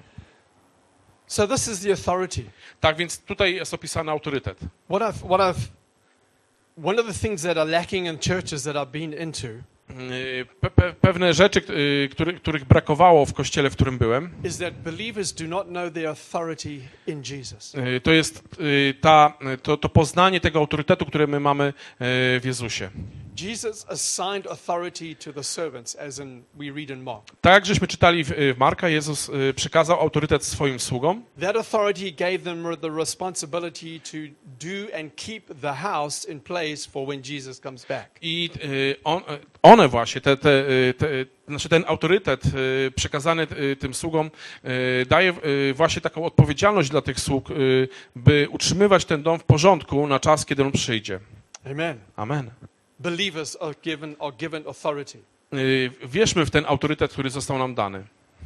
So this is the authority. Tak więc tutaj jest opisany autorytet. What I've, what I've, one of the things that are lacking in churches that I've been into Yy, Pe pe pewne rzeczy, yy, który, których brakowało w kościele, w którym byłem, is that believers do not know their authority in Jesus. yy, to jest yy, ta, to, to poznanie tego autorytetu, które my mamy yy, w Jezusie. Jesus assigned authority to the servants, as in we read in Mark. Tak jak żeśmy czytali w, w Marka, Jezus yy, przekazał autorytet swoim sługom. That authority gave them the responsibility to do and keep the house in place for when Jesus comes back. I yy, on, one właśnie, te, te, te, znaczy ten autorytet yy, przekazany yy, tym sługom yy, daje yy, właśnie taką odpowiedzialność dla tych sług, yy, by utrzymywać ten dom w porządku na czas, kiedy on przyjdzie. Amen. Amen. Believers are given, are given authority. Yy, Wierzmy w ten autorytet, który został nam dany.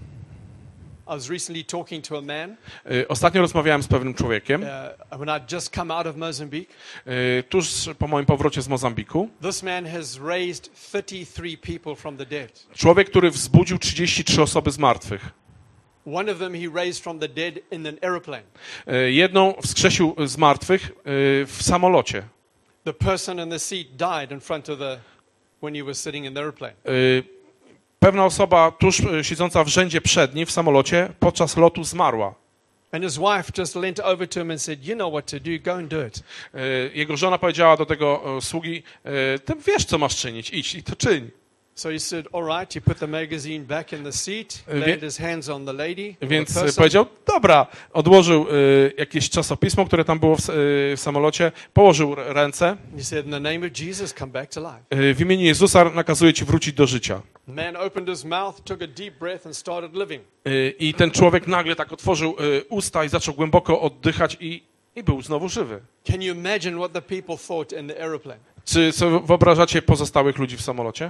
I was recently talking to a man Yy, Ostatnio rozmawiałem z pewnym człowiekiem, uh, when I'd just come out of Mozambique. yy, tuż po moim powrocie z Mozambiku. This man has raised thirty-three people from the dead. Człowiek, który wzbudził trzydzieści trzy osoby z martwych. One of them he raised from the dead in an aeroplane. Yy, Jedną wskrzesił z martwych yy, w samolocie. The person in the seat died in front of the, when he was sitting in the airplane. Yy, Pewna osoba tuż yy, siedząca w rzędzie przednim w samolocie podczas lotu zmarła. And his wife just leant over to him and said, you know what to do, go and do it. Yy, Jego żona powiedziała do tego yy, sługi: yy, Ty wiesz, co masz czynić, idź i to czyń. So he said, all right. He put the magazine back in the seat, Wie- laid his hands on the lady, or Więc the yy, person, powiedział: dobra, odłożył yy, jakieś czasopismo, które tam było w, yy, w samolocie, położył r- ręce. and he said, in the name of Jesus, come back to life. Yy, W imieniu Jezusa nakazuję ci wrócić do życia. The man opened his mouth, took a deep breath and started living. Yy, I ten człowiek nagle tak otworzył yy, usta i zaczął głęboko oddychać i, i był znowu żywy. Can you imagine what the people thought in the aeroplane? Czy sobie wyobrażacie pozostałych ludzi w samolocie?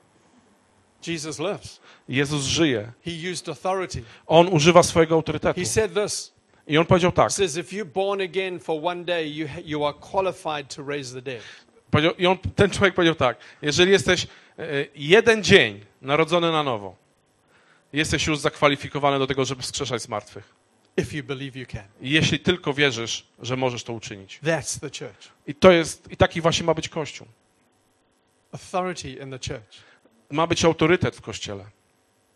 Jesus lives. Jezus żyje. He used authority. On używa swojego autorytetu. He said this. I on powiedział tak. He says, if you're born again for one day, you, ha- you are qualified to raise the dead. Powiedział, I on, ten człowiek powiedział tak. Jeżeli jesteś e, jeden dzień narodzony na nowo, jesteś już zakwalifikowany do tego, żeby wskrzeszać z martwych. If you believe you can. Jeśli tylko wierzysz, że możesz to uczynić. That's the church. I to jest, i taki właśnie ma być Kościół. Authority in the church. Ma być autorytet w Kościele.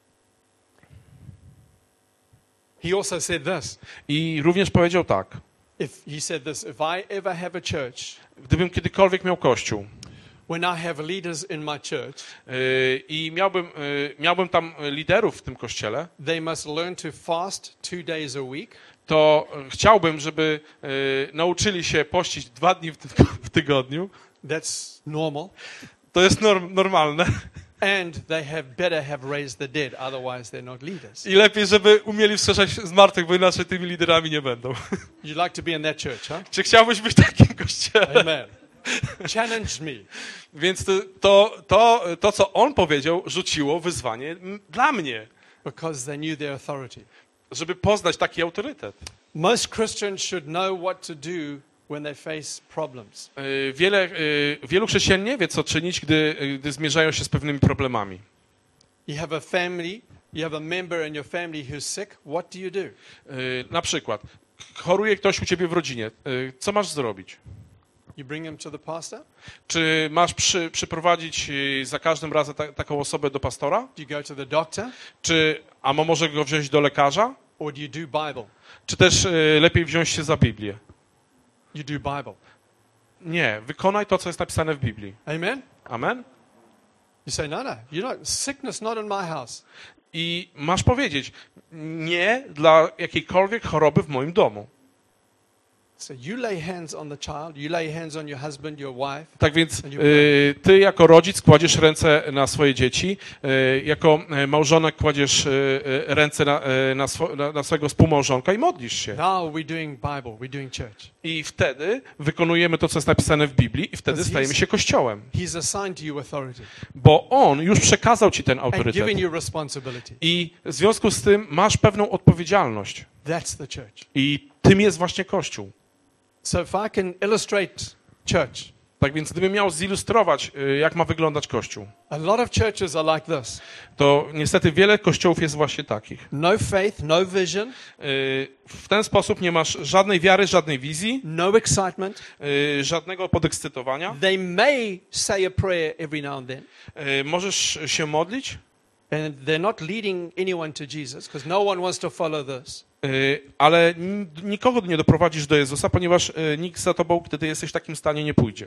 He also said this. I również powiedział tak. If he said this, if I ever have a church, Gdybym kiedykolwiek miał kościół when I have leaders in my church, yy, i miałbym, yy, miałbym tam liderów w tym kościele, they must learn to fast two days a week, to chciałbym, żeby yy, nauczyli się pościć dwa dni w, ty w tygodniu. that's normal, To jest norm normalne. and they have better have raised the dead, otherwise they're not leaders. I lepiej, żeby umieli wskrzeszać z martwych, bo inaczej tymi liderami nie będą. You'd like to be in that church, huh? Czy chciałbyś być w takim kościele? Amen. Challenge me. Więc to, to, to, to, co on powiedział, rzuciło wyzwanie m- dla mnie, Because they knew their authority. żeby poznać taki autorytet. Most Christians should know what to do when they face problems. Yy, Wiele, yy, wielu chrześcijan nie wie, co czynić, gdy, gdy zmierzają się z pewnymi problemami. You have a family, you have a member in your family who's sick, what do you do? Yy, Na przykład, choruje ktoś u ciebie w rodzinie. Yy, Co masz zrobić? You bring him to the pastor? Czy masz przy, przyprowadzić yy, za każdym razem ta, taką osobę do pastora? Do you go to the doctor? Czy, a mo- może go wziąć do lekarza? Or do you do Bible? Czy też yy, lepiej wziąć się za Biblię? You do Bible. Nie, wykonaj to, co jest napisane w Biblii. Amen? Amen? You say, no, no, you're not, sickness not in my house. I masz powiedzieć, nie dla jakiejkolwiek choroby w moim domu. So you lay hands on the child, you lay hands on your husband, your wife. Tak więc y, ty jako rodzic kładziesz ręce na swoje dzieci, y, jako y, małżonek kładziesz y, y, ręce na, y, na, swo, na, na swojego współmałżonka i modlisz się. Now we're doing Bible, we're doing church. I wtedy wykonujemy to, co jest napisane w Biblii i wtedy stajemy się Kościołem. He's assigned to you authority Bo On już przekazał ci ten and autorytet. given you responsibility. I w związku z tym masz pewną odpowiedzialność. That's the church. I tym jest właśnie Kościół. So if I can illustrate church, Tak więc gdybym miał zilustrować, y, jak ma wyglądać Kościół, a lot of churches are like this. to niestety wiele kościołów jest właśnie takich. No faith, no vision, Y, W ten sposób nie masz żadnej wiary, żadnej wizji, no excitement. y, żadnego podekscytowania. They may say a prayer every now and then, Y, Możesz się modlić, and they're not leading anyone to Jesus because no one wants to follow this. y, ale n- nikogo nie doprowadzisz do Jezusa, ponieważ y, nikt za tobą, gdy ty jesteś w takim stanie, nie pójdzie.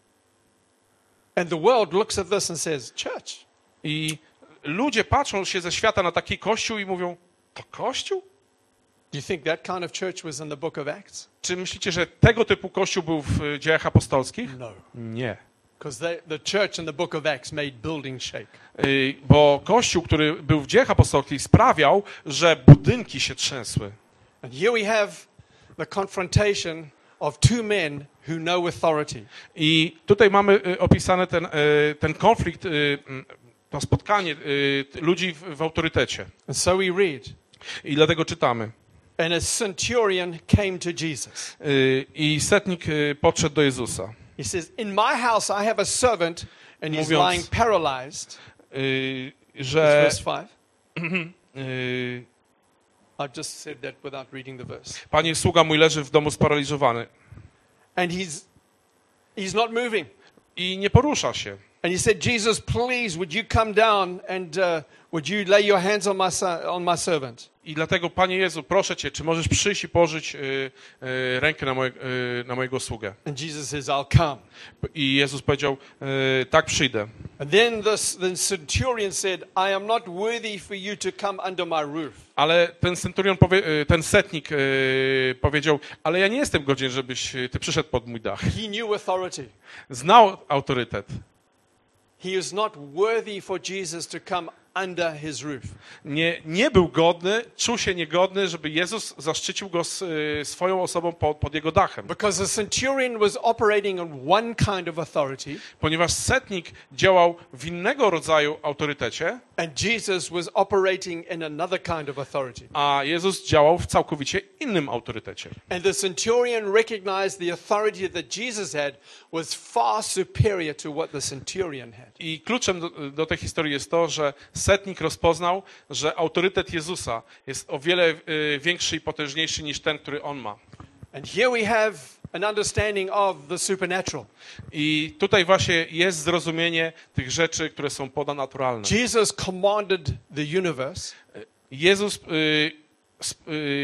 And the world looks at this and says, church, I ludzie patrzą się ze świata na taki kościół i mówią, to kościół? do you think that kind of church was in the book of Acts? Czy myślicie, że tego typu kościół był w y, dziejach apostolskich? No. Nie. Because the church in the book of Acts made buildings shake. Y, Bo kościół, który był w dziejach apostolskich, sprawiał, że budynki się trzęsły. And here we have the confrontation of two men who know authority. I tutaj mamy y, opisany ten, y, ten konflikt, y, mm, to spotkanie y, ludzi w, w autorytecie. And so we read, I dlatego czytamy. and a centurion came to Jesus. Y, I setnik y, podszedł do Jezusa. He says, in my house I have a servant and he's Mówiąc- lying paralyzed. Y, That's Że verse five. y, I've just said that without reading the verse. Panie, sługa mój leży w domu sparaliżowany And he's he's not moving. i nie porusza się. And he said, Jesus, please, would you come down and uh, would you lay your hands on my son, on my servant? I dlatego, Panie Jezu, proszę Cię, czy możesz przyjść i położyć y, y, rękę na, moje, y, na mojego sługę? And Jesus says, I'll come. I Jezus powiedział, y, tak, przyjdę. And then this, the centurion said, I am not worthy for you to come under my roof. Ale ten centurion, powie, y, ten setnik y, powiedział, ale ja nie jestem godzien, żebyś y, Ty przyszedł pod mój dach. He knew authority. Znał autorytet. He is not worthy for Jesus to come under his roof. Nie, nie był godny, czuł się niegodny, żeby Jezus zaszczycił go s, y, swoją osobą pod, pod jego dachem. Because the centurion was operating on one kind of authority, Ponieważ setnik działał w innego rodzaju autorytecie, and Jesus was operating in another kind of authority. a Jezus działał w całkowicie innym autorytecie. And the centurion recognized the authority that Jesus had was far superior to what the centurion had. I kluczem do, do tej historii jest to, że setnik rozpoznał, że autorytet Jezusa jest o wiele y, większy i potężniejszy niż ten, który on ma. And here we have an understanding of the supernatural. I tutaj właśnie jest zrozumienie tych rzeczy, które są ponadnaturalne. Jesus commanded the universe, Jezus y, sp- y,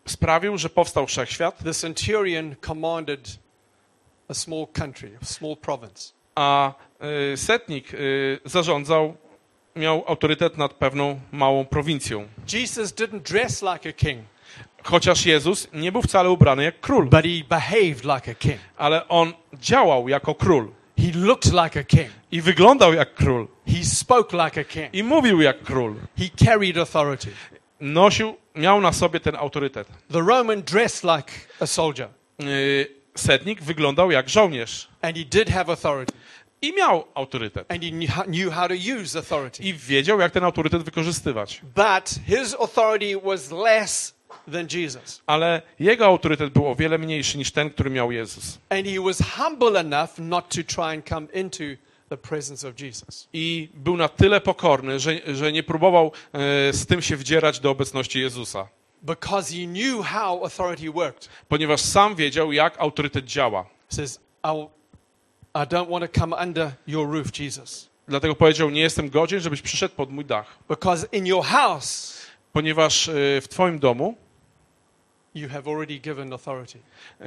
sprawił, że powstał wszechświat, the centurion commanded a small country, a small province. a y, setnik y, zarządzał, miał autorytet nad pewną małą prowincją. Jesus didn't dress like a king, Chociaż Jezus nie był wcale ubrany jak król, but he behaved like a king. ale on działał jako król He looked like a king. i wyglądał jak król He spoke like a king. i mówił jak król. He carried authority. Nosił, miał na sobie ten autorytet. The Roman dressed like a soldier, Y, setnik wyglądał jak żołnierz and he did have authority, i miał autorytet and he knew knew how to use authority. i wiedział, jak ten autorytet wykorzystywać. But his authority was less than Jesus. Ale jego autorytet był o wiele mniejszy niż ten, który miał Jezus. And he was humble enough not to try and come into the presence of Jesus. I był na tyle pokorny, że, że nie próbował e, z tym się wdzierać do obecności Jezusa. Because he knew how authority worked. Ponieważ sam wiedział, jak autorytet działa. He says, I, I don't want to come under your roof, Jesus. Dlatego powiedział, nie jestem godzien, żebyś przyszedł pod mój dach. Because in your house, Ponieważ e, w twoim domu you have already given authority. e,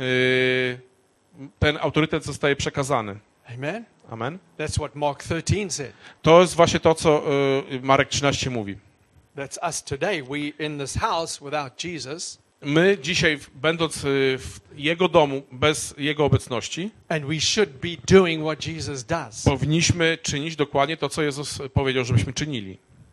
ten autorytet zostaje przekazany. Amen? Amen. That's what Mark thirteen said. To jest właśnie to, co e, Marek trzynaście mówi. That's us today. We in this house without Jesus, My dzisiaj, będąc e, w jego domu, bez jego obecności, and we should be doing what Jesus does. powinniśmy czynić dokładnie to, co Jezus powiedział, żebyśmy czynili.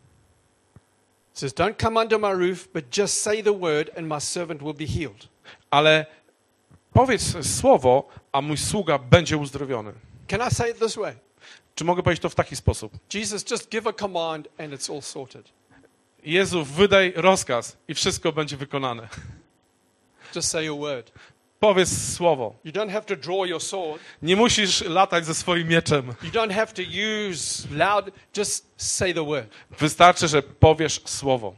It says, don't come under my roof, but just say the word and my servant will be healed. Ale powiedz słowo, a mój sługa będzie uzdrowiony. Can I say it this way? Czy mogę powiedzieć to w taki sposób? Jesus, just give a command and it's all sorted. Jezu, wydaj rozkaz i wszystko będzie wykonane. Just say a word. Powiedz słowo. You don't have to draw your sword. Nie musisz latać ze swoim mieczem. You don't have to use loud. Just say the word. Wystarczy, że powiesz słowo.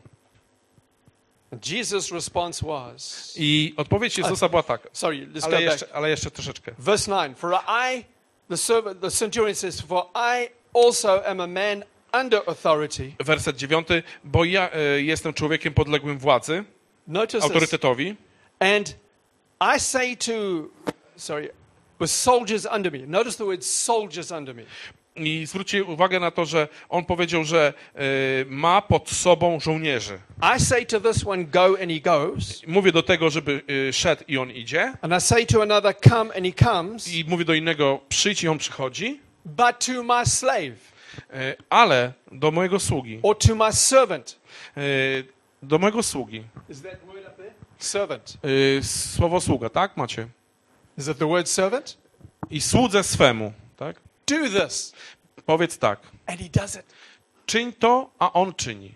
And Jesus' response was, I odpowiedź Jezusa była taka. sorry, let's Ale go back. jeszcze, ale jeszcze troszeczkę. Verse nine. For I, the servant, the centurion says, for I also am a man under authority. Werset dziewiąty. Bo ja e, jestem człowiekiem podległym władzy, Notice this. autorytetowi. And I say to, sorry, with soldiers under me. Notice the word soldiers under me. I zwróćcie uwagę na to, że on powiedział, że e, ma pod sobą żołnierzy. I say to this one, go, and he goes. Mówię do tego, żeby e, szedł i on idzie. And I say to another, come, and he comes. I mówię do innego, przyjdź i on przychodzi. But to my slave, E, ale do mojego sługi, or to my servant. e, do mojego sługi, Is that word up there? Servant. e, słowo sługa, tak macie? Is it the word servant? I słudze swemu, tak? Do this. Powiedz tak, And he does it. czyń to, a on czyni.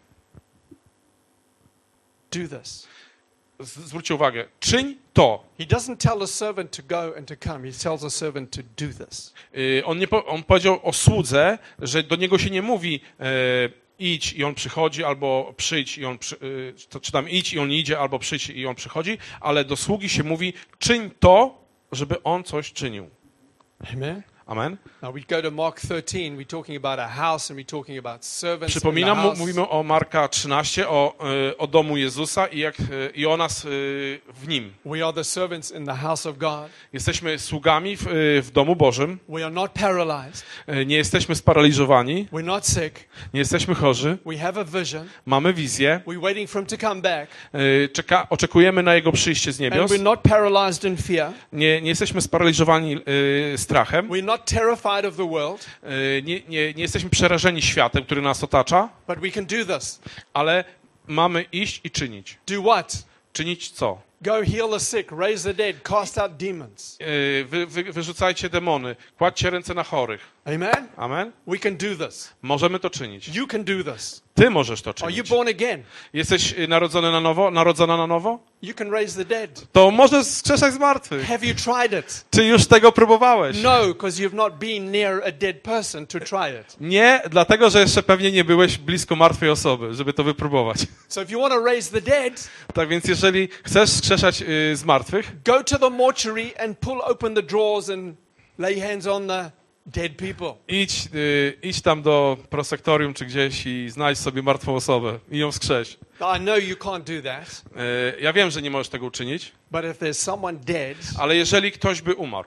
Do this. Z- Zwróćcie uwagę, czyń to. He doesn't tell a servant to go and to come. He tells a servant to do this. E, on, nie po, on powiedział o słudze, że do niego się nie mówi e, idź i on przychodzi, albo przyjdź i on, przy, e, to, czy tam idź i on idzie, albo przyjdź i on przychodzi, ale do sługi się mówi, czyń to, żeby on coś czynił. Amen. Amen. Now we go to Mark thirteen. We're talking about a house and we're talking about servants in the Przypominam, mu- house. mówimy o Marka trzynaście, o, e, o domu Jezusa i, jak, e, i o nas e, w nim. We are the servants in the house of God. Jesteśmy sługami w, e, w domu Bożym, We are not paralyzed. e, nie jesteśmy sparaliżowani, We're not sick. nie jesteśmy chorzy, We have a vision. mamy wizję, We're waiting for him to come back. e, czeka, oczekujemy na Jego przyjście z And niebios, we're not paralyzed in fear. nie, nie jesteśmy sparaliżowani e, strachem, We're not terrified of the world, e, nie, nie, nie jesteśmy przerażeni światem, który nas otacza, but we can do this. ale mamy iść i czynić. Do what? Czynić co? Go heal the sick, raise the dead, cast out demons. E, wy, wy, wyrzucajcie demony, kładźcie ręce na chorych. Amen? Amen? We can do this. Możemy to czynić. You can do this. Ty możesz to Are you czynić. born again? Jesteś y, narodzony na nowo, narodzona na nowo? You can raise the dead. To możesz skrzeszać z martwych. Have you tried it? Czy już tego próbowałeś? No, because you've not been near a dead person to try it. Nie, dlatego że jeszcze pewnie nie byłeś blisko martwej osoby, żeby to wypróbować. So if you want to raise the dead, Tak więc jeżeli chcesz skrzeszać y, z martwych, go to the mortuary and pull open the drawers and lay hands on the dead people. idź, y, idź tam do prosektorium czy gdzieś i znajdź sobie martwą osobę i ją wskrześ. I know you can't do that, E, Ja wiem, że nie możesz tego uczynić, but if there's someone dead, ale jeżeli ktoś by umarł,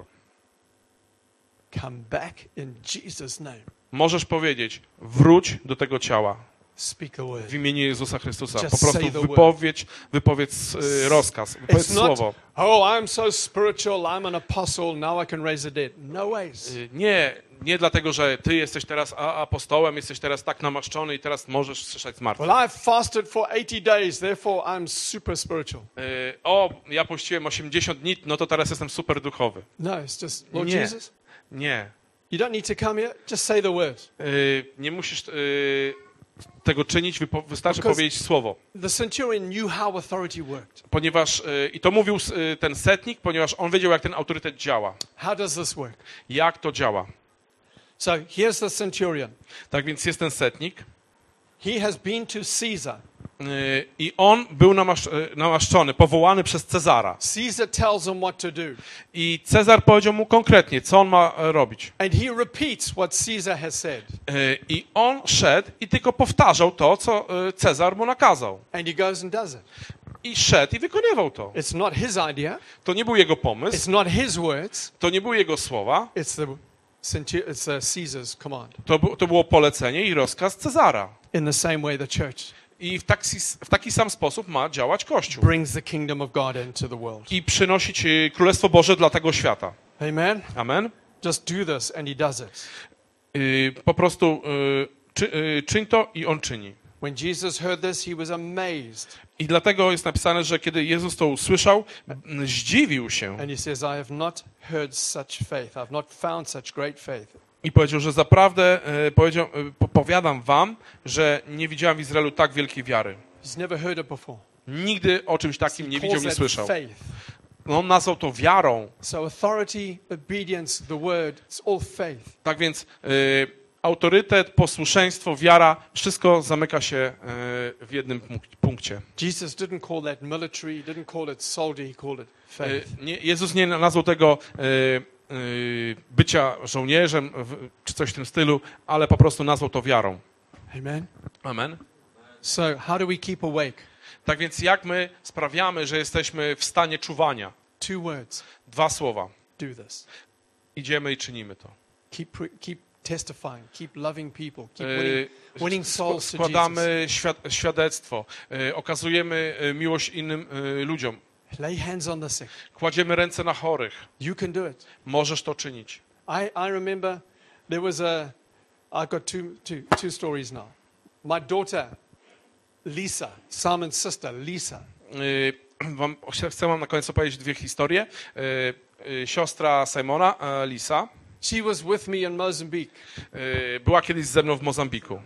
come back in Jesus' name. możesz powiedzieć, wróć do tego ciała Speak a word. w imieniu Jezusa Chrystusa. Just Po prostu say the word. wypowiedz, wypowiedz e, rozkaz, wypowiedz It's not, słowo. oh, I'm so spiritual, I'm an apostle, now I can raise the dead. No ways. E, Nie, nie dlatego, że ty jesteś teraz a- apostołem, jesteś teraz tak namaszczony i teraz możesz wstrzeszać z martwych. Well, I've fasted for eighty days, therefore I'm super spiritual. E, O, ja pościłem osiemdziesiąt dni, no to teraz jestem super duchowy. No, it's just, Lord Nie. Jesus, Nie. you don't need to come here, just say the words. E, Nie musisz e, tego czynić, wypo- wystarczy Because- powiedzieć słowo. The centurion knew how authority worked. Ponieważ, e, i to mówił e, ten setnik, ponieważ on wiedział, jak ten autorytet działa. How does this work? Jak to działa. So here's the centurion. Tak więc jest ten setnik He has been to Caesar. e, i on był namasz, e, namaszczony, powołany przez Cezara. Caesar tells him what to do. I Cezar powiedział mu konkretnie, co on ma e, robić. And he repeats what Caesar has said. E, I on szedł i tylko powtarzał to, co e, Cezar mu nakazał. And he goes and does it. I szedł i wykonywał to. It's not his idea. To nie był jego pomysł, It's not his words. to nie były jego słowa, It's the, centu- it's the Caesar's command. to, bu- to było polecenie i rozkaz Cezara. In the same way the church I w taki, w taki sam sposób ma działać Kościół. brings the kingdom of God into the world. I przynosić e, Królestwo Boże dla tego świata. Amen? Amen. Just do this and he does it. Y, Po prostu y, czy, y, czyń to i on czyni. When Jesus heard this, he was amazed. I dlatego jest napisane, że kiedy Jezus to usłyszał, m, zdziwił się And he says, I have not heard such faith. I've not found such great faith. i powiedział, że zaprawdę y, powiedział, y, po- powiadam wam, że nie widziałem w Izraelu tak wielkiej wiary. He's never heard it before. Nigdy o czymś takim nie He widział, calls nie that słyszał. faith. No, on nazwał to wiarą. So authority, obedience, the word, it's all faith. Tak więc y, autorytet, posłuszeństwo, wiara, wszystko zamyka się y, w jednym punk- punkcie. Jesus didn't call that military, didn't call it soldier, he called it faith. Y, nie, Jezus nie nazwał tego y, y, bycia żołnierzem w, czy coś w tym stylu, ale po prostu nazwał to wiarą. Amen. Amen. So how do we keep awake? Tak więc jak my sprawiamy, że jesteśmy w stanie czuwania? Two words. Dwa słowa. Do this. Idziemy i czynimy to. Keep pre- keep testifying. Keep loving people. Keep Y, winning, winning souls to Jesus. Składamy świad świadectwo, y, okazujemy y, miłość innym y, ludziom, Lay hands on the sick. kładziemy ręce na chorych. You can do it. Możesz to czynić. I, I remember there was a, I've got two, two, two stories now. My daughter, Lisa, Simon's sister, Lisa, Y, Wam, chcę wam na koniec opowiedzieć dwie historie. Y, y, Siostra Simona, e, Lisa, she was with me in Mozambique. y, była kiedyś ze mną w Mozambiku.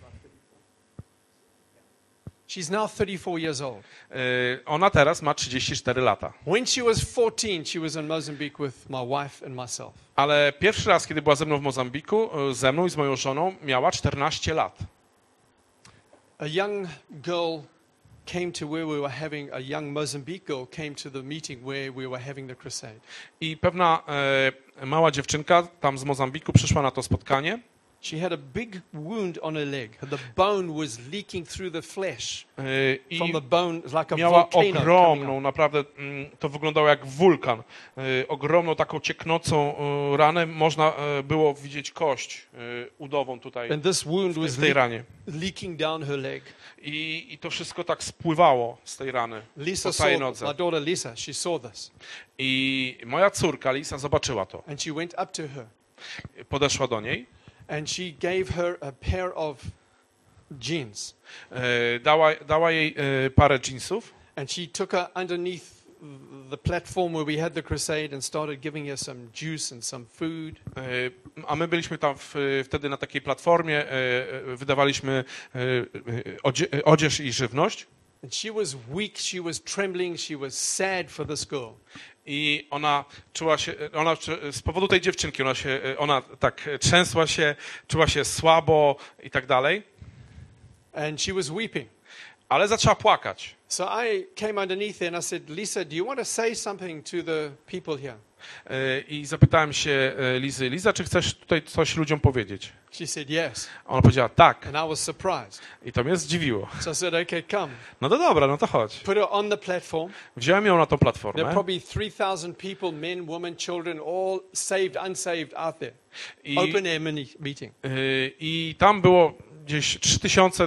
She's now thirty-four years old. Y, Ona teraz ma trzydzieści cztery lata. When she was fourteen, she was in Mozambique with my wife and myself. Ale pierwszy raz, kiedy była ze mną w Mozambiku, y, ze mną i z moją żoną, miała czternaście lat. A young girl came to where we were having, a young Mozambique girl came to the meeting where we were having the crusade. I pewna e, mała dziewczynka tam z Mozambiku przyszła na to spotkanie. She had a big wound on her leg. The bone was leaking through the flesh. e, I From the bone, it's like a miała volcano coming ogromną, up. naprawdę mm, to wyglądało jak wulkan. E, ogromną taką cieknącą e, ranę. Można e, było widzieć kość e, udową tutaj And this wound was w tej le- ranie. leaking down her leg. I, I to wszystko tak spływało z tej rany Lisa po całej saw, nodze. my daughter Lisa, she saw this. I moja córka Lisa zobaczyła to. And she went up to her. Podeszła do niej, And she gave her a pair of jeans. e, dała, dała jej e, parę jeansów. And she took her underneath the platform where we had the crusade and started giving her some juice and some food. E, A my byliśmy tam w, wtedy na takiej platformie, e, e, wydawaliśmy e, e, odzie, e, odzież i żywność. And she was weak, she was trembling, she was sad for this girl. I ona czuła się, ona z powodu tej dziewczynki, ona się, ona tak trzęsła się, czuła się słabo i tak dalej. And she was weeping. ale zaczęła płakać. So I came underneath there and I said, Lisa, do you want to say something to the people here? E, I zapytałem się e, Lizy, Liza, czy chcesz tutaj coś ludziom powiedzieć? She said, yes. Ona powiedziała tak. And I was surprised. I to mnie zdziwiło. So I said, okay, come. No to dobra, no to chodź. Put her on the platform. Wziąłem ją na tą There are platformę probably three thousand people, men, women, children, all saved, unsaved out there. i, Open air mini meeting. e, i tam było gdzieś trzy tysiące e,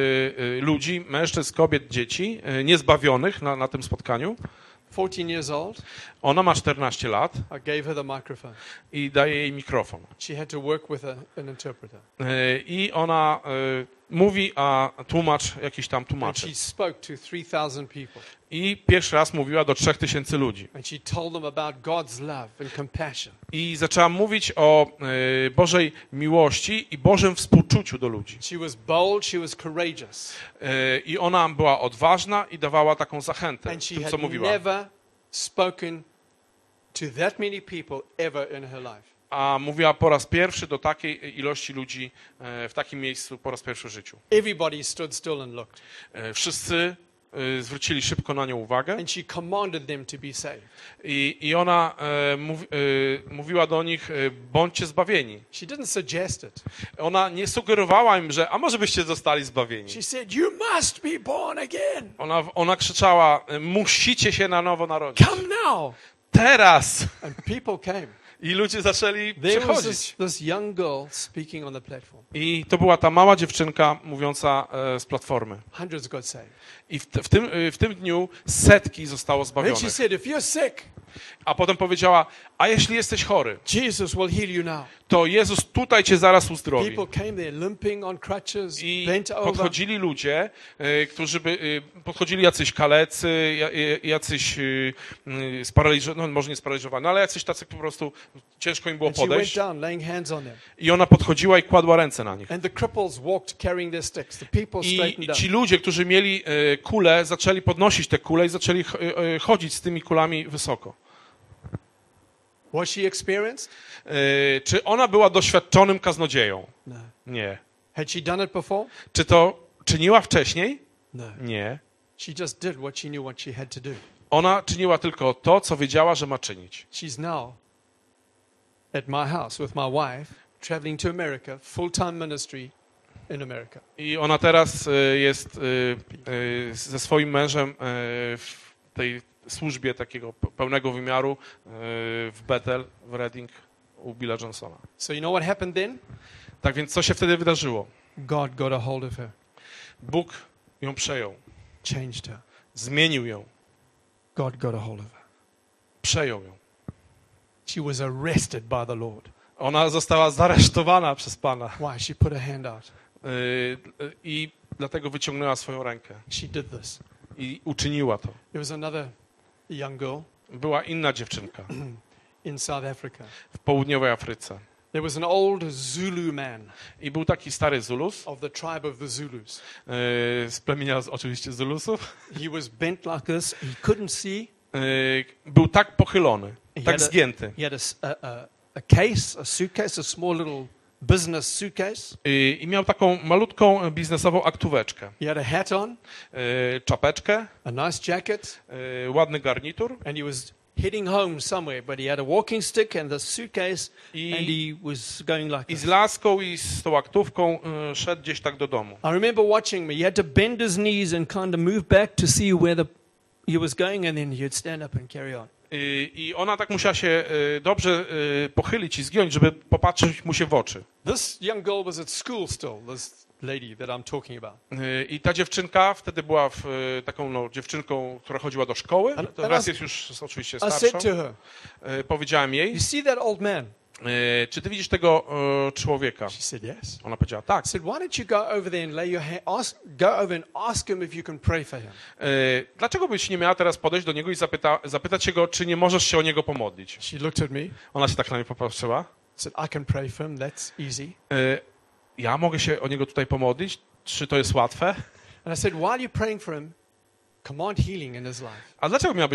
e, ludzi, mężczyzn, kobiet, dzieci, e, niezbawionych na, na tym spotkaniu. fourteen years old. Ona ma czternaście lat I gave her the microphone. i daję jej mikrofon. She had to work with a, an interpreter. E, I ona e, mówi, a tłumacz jakiś tam And tłumaczy. she spoke to three thousand people. I pierwszy raz mówiła do trzech tysięcy ludzi. And she told them about God's love and compassion. I zaczęła mówić o e, Bożej miłości i Bożym współczuciu do ludzi. She was bold, she was courageous. E, I ona była odważna i dawała taką zachętę And she tym, co had mówiła. never spoken to that many people ever in her life. A mówiła po raz pierwszy do takiej ilości ludzi e, w takim miejscu po raz pierwszy w życiu. Everybody stood still and looked. E, Wszyscy e, zwrócili szybko na nią uwagę And she commanded them to be saved. i, i ona e, mów, e, mówiła do nich, e, bądźcie zbawieni. She didn't suggest it. Ona nie sugerowała im, że a może byście zostali zbawieni. She said, you must be born again. Ona, ona krzyczała, musicie się na nowo narodzić. Come now. Teraz! And people came. I ludzie zaczęli There was przychodzić. this, this young girl speaking on the platform. I to była ta mała dziewczynka mówiąca e, z platformy. Hundreds got saved. I w, w, tym, e, w tym dniu setki zostało And then zbawionych. she said, if you're sick, A potem powiedziała, a jeśli jesteś chory, Jesus will heal you now. to Jezus tutaj cię zaraz uzdrowi. People came there limping on crutches, I bent over. podchodzili ludzie, e, którzy by, e, podchodzili jacyś kalecy, ja- e, jacyś e, sparaliżowani, no może nie sparaliżowani, no ale jacyś tacy po prostu ciężko im było And she went podejść. down, laying hands on them. I ona podchodziła i kładła ręce na nich. And the cripples walked carrying their sticks. The people I straightened ci up. ludzie, którzy mieli e, kule, zaczęli podnosić te kule i zaczęli ch- e, chodzić z tymi kulami wysoko. Was she experienced? E, Czy ona była doświadczonym kaznodzieją? No. Nie. Had she done it before? Czy to czyniła wcześniej? No. Nie. She just did what she knew what she had to do. Ona czyniła tylko to, co wiedziała, że ma czynić. She's now at my house with my wife, traveling to America, full-time ministry in America. I ona teraz e, jest e, e, ze swoim mężem e, w tej służbie takiego pe- pełnego wymiaru e, w Bethel, w Reading u Billa Johnsona. So you know what happened then? Tak więc co się wtedy wydarzyło? God got a hold of her, Bóg ją przejął, changed her. zmienił ją, God got a hold of her. przejął ją. She was arrested by the Lord. Ona została zaresztowana przez Pana Why? She put her hand out. e, e, i dlatego wyciągnęła swoją rękę She did this. i uczyniła to. There was another young girl Była inna dziewczynka in South Africa. w południowej Afryce. There was an old Zulu man I był taki stary Zulus, of the tribe of the Zulus. e, z plemienia z, oczywiście Zulusów. He was bent like this. He couldn't see. E, był tak pochylony, He tak had a- zgięty. He had a, s- a- a- a case, a suitcase, a small little business suitcase. E, I miał taką malutką biznesową aktóweczkę. He had a hat on, E, czapeczkę, a nice jacket, e, ładny garnitur and he was heading home somewhere. But he had a walking stick and the suitcase, I- and he was going like i z this. laską i z tą aktówką e, szedł gdzieś tak do domu. I remember watching me. He had to bend his knees and kind of move back to see where the he was going, and then he'd stand up and carry on. I, I ona tak musiała się e, dobrze e, pochylić i zgiąć, żeby popatrzeć mu się w oczy. This young girl was at school still. This lady that I'm talking about. E, I ta dziewczynka wtedy była w, e, taką no, dziewczynką, która chodziła do szkoły. Ale- Teraz ale- jest już s- oczywiście I said starszą. to her, E, Powiedziałem jej, "You see that old man?" e, czy ty widzisz tego e, człowieka? She said, "Yes." Ona powiedziała tak. I said, "Why don't you go over there and lay your hand? Ask, go over and ask him if you can pray for him." E, Dlaczego byś nie miała teraz podejść do niego i zapyta, zapytać się go, czy nie możesz się o niego pomodlić? She looked at me. Ona się tak na mnie popatrzyła. Said, "I can pray for him. That's easy." E, Ja mogę się o niego tutaj pomodlić? Czy to jest łatwe? And I said, "While you're praying for him, command healing in his life." A dlaczego miałabyś się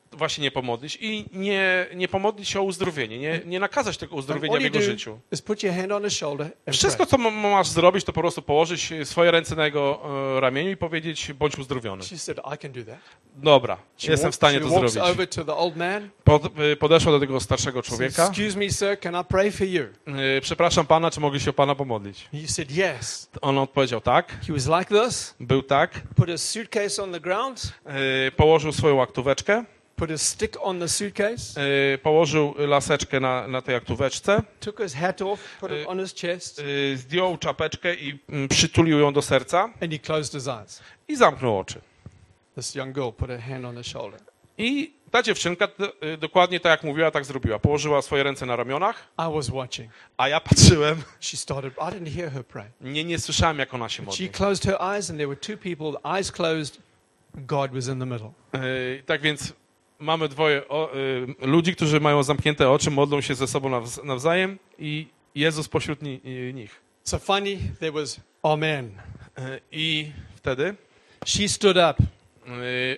właśnie nie pomodlić i nie, nie pomodlić się o uzdrowienie, nie, nie nakazać tego uzdrowienia All w you jego do życiu. is put your hand on his shoulder and Wszystko, pray. co ma- masz zrobić, to po prostu położyć swoje ręce na jego e, ramieniu i powiedzieć, bądź uzdrowiony. She said, I can do that. Dobra, She, jestem w walk- stanie she to walks zrobić. over to the old man. Pod, e, podeszła do tego starszego Said, człowieka. excuse me, sir, can I pray for you? E, Przepraszam pana, czy mogę się o pana pomodlić? He said, yes. On odpowiedział tak, He was like this, był tak, put his suitcase on the ground, e, położył swoją aktóweczkę, put his stick on the suitcase, e, położył laseczkę na, na tej aktóweczce, took his hat off, put it Uh, on his chest, e, zdjął czapeczkę i mm, przytulił ją do serca and he closed his eyes. i zamknął oczy. This young girl put her hand on his shoulder. I ta dziewczynka d- e, dokładnie tak jak mówiła, tak zrobiła. Położyła swoje ręce na ramionach, I was watching. a ja patrzyłem. She started, I didn't hear her pray. Nie, nie słyszałem, jak ona się She modli. closed her eyes, and there were two people, eyes closed. God was in the middle. E, Tak więc mamy dwoje o, e, ludzi, którzy mają zamknięte oczy, modlą się ze sobą nawz- nawzajem i Jezus pośród ni- i- nich. So finally, there was, amen. E, I wtedy She stood up. e,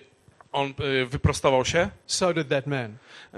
on e, wyprostował się. So did that man. E,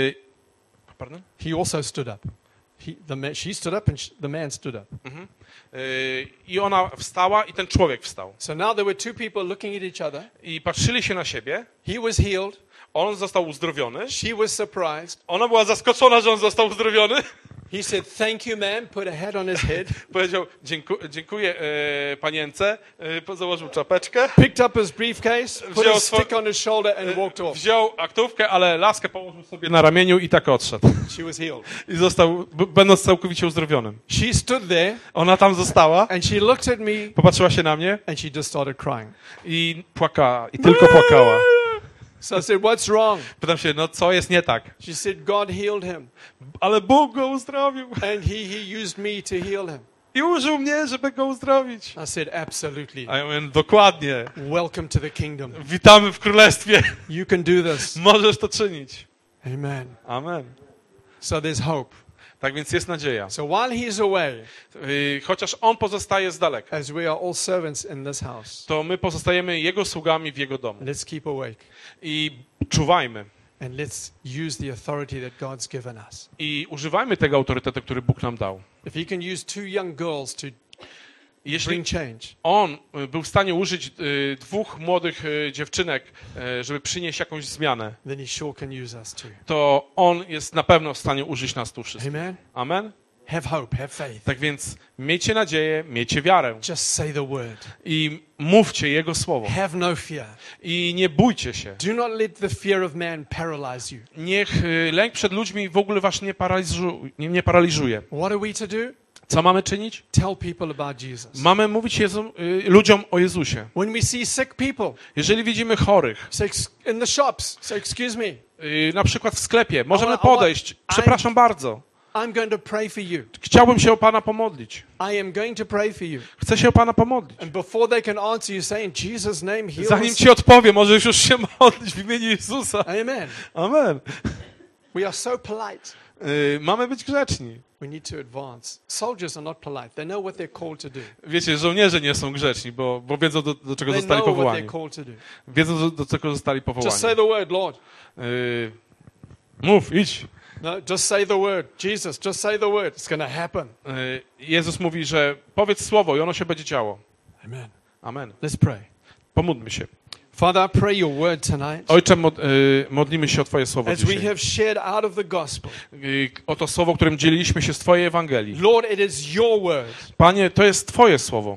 Pardon? He also stood up. He, the man, she stood up, and sh- the man stood up. Mhm. E, I ona wstała i ten człowiek wstał. So now there were two people looking at each other. I patrzyli się na siebie. He was healed. On został uzdrowiony. She was surprised. Ona była zaskoczona, że on został uzdrowiony. He said, thank you, man. Put a hat on his head. Powiedział, dziękuję, dziękuję e, panience. E, założył czapeczkę. Picked up his briefcase, put Wziął his swo- stick on his shoulder, and walked off. Wziął aktówkę, ale laskę położył sobie na ramieniu i tak odszedł. She was healed. I został, b- będąc całkowicie uzdrowionym. She stood there, Ona tam została, and she looked at me, popatrzyła się na mnie and she just started crying. i płakała. I tylko płakała. So I said, what's wrong? Pytam się, no co jest nie tak? She said, God healed him, Ale Bóg go uzdrowił. and he, he used me to heal him. I użył mnie, żeby go uzdrowić. I said, absolutely. A ja mówię, dokładnie. Welcome to the kingdom. Witamy w królestwie. You can do this. Możesz to czynić. Amen. Amen. So there's hope. Tak więc jest nadzieja. So while he's away, Yy, Chociaż on pozostaje z daleka, as we are all servants in this house, to my pozostajemy jego sługami w jego domu. let's keep awake, I czuwajmy. and let's use the authority that God's given us. I używajmy tego autorytetu, który Bóg nam dał. If he can use two young girls to Jeśli bring change, on y, był w stanie użyć y, dwóch młodych y, dziewczynek, y, żeby przynieść jakąś zmianę, then he sure can use us too. to on jest na pewno w stanie użyć nas tu wszystkich. Amen. Amen? Have hope, have faith. Tak więc miejcie nadzieję, miejcie wiarę Just say the word. i mówcie Jego słowo. Have no fear. I nie bójcie się. Do not let the fear of man paralyze you. Niech y, lęk przed ludźmi w ogóle was nie, paraliżu, nie, nie paraliżuje. What are we to do? Co mamy czynić? Tell people about Jesus. Mamy mówić Jezu, y, ludziom o Jezusie. When we see sick people, Jeżeli widzimy chorych, say ex- in the shops, say, excuse me, y, na przykład w sklepie, możemy I wa- podejść. Przepraszam bardzo. I'm going to pray for you. Chciałbym się o Pana pomodlić. I am going to pray for you. Chcę się o Pana pomodlić. And before they can answer you, say in Jesus' name, heal Zanim us. Ci odpowiem, możesz już się modlić w imieniu Jezusa. Amen. Amen. We are so polite. Y, mamy być grzeczni. We need to advance. Soldiers are not polite. They know what they're called to do. Wiecie, żołnierze nie są grzeczni, bo, bo wiedzą, do, do czego They zostali know what powołani. they're called to do. Wiedzą, do, do czego zostali Just powołani. say the word, Lord. Y, mów, idź. No, just say the word. Jesus, just say the word. It's going to happen. Y, Jezus mówi, że powiedz słowo i ono się będzie działo. Amen. Amen. Let's pray. Pomódlmy się. Father, I pray your word tonight. Ojcze, mod, y, modlimy się o Twoje słowo As we dzisiaj. have shared out of the gospel. Y, o to słowo, którym dzieliliśmy się z Twojej Ewangelii. Lord, it is your word. Panie, to jest Twoje słowo.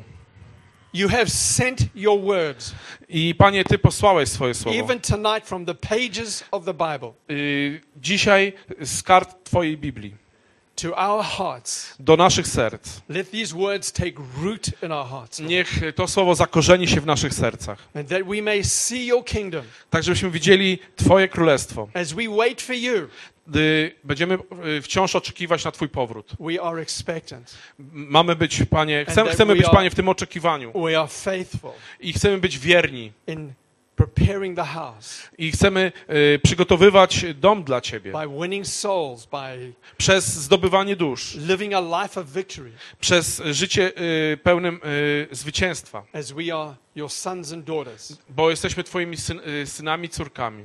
You have sent your words, I Panie, Ty posłałeś swoje słowo. even tonight from the pages of the Bible, Y, dzisiaj z kart Twojej Biblii to our hearts. do naszych serc. Let these words take root in our hearts, Lord, Niech to słowo zakorzeni się w naszych sercach. and that we may see your kingdom Tak, żebyśmy widzieli Twoje królestwo. as we wait for you. Gdy będziemy y, wciąż oczekiwać na Twój powrót. We are expectant. M- Mamy być, Panie, And chcemy, that chcemy we być, are- Panie, w tym oczekiwaniu. We are faithful I chcemy być wierni. in preparing the house I chcemy y, przygotowywać dom dla Ciebie. by winning souls, by Przez zdobywanie dusz. living a life of victory Przez życie y, pełnym y, zwycięstwa. as we are your sons and daughters. Bo jesteśmy Twoimi syn, y, synami, córkami.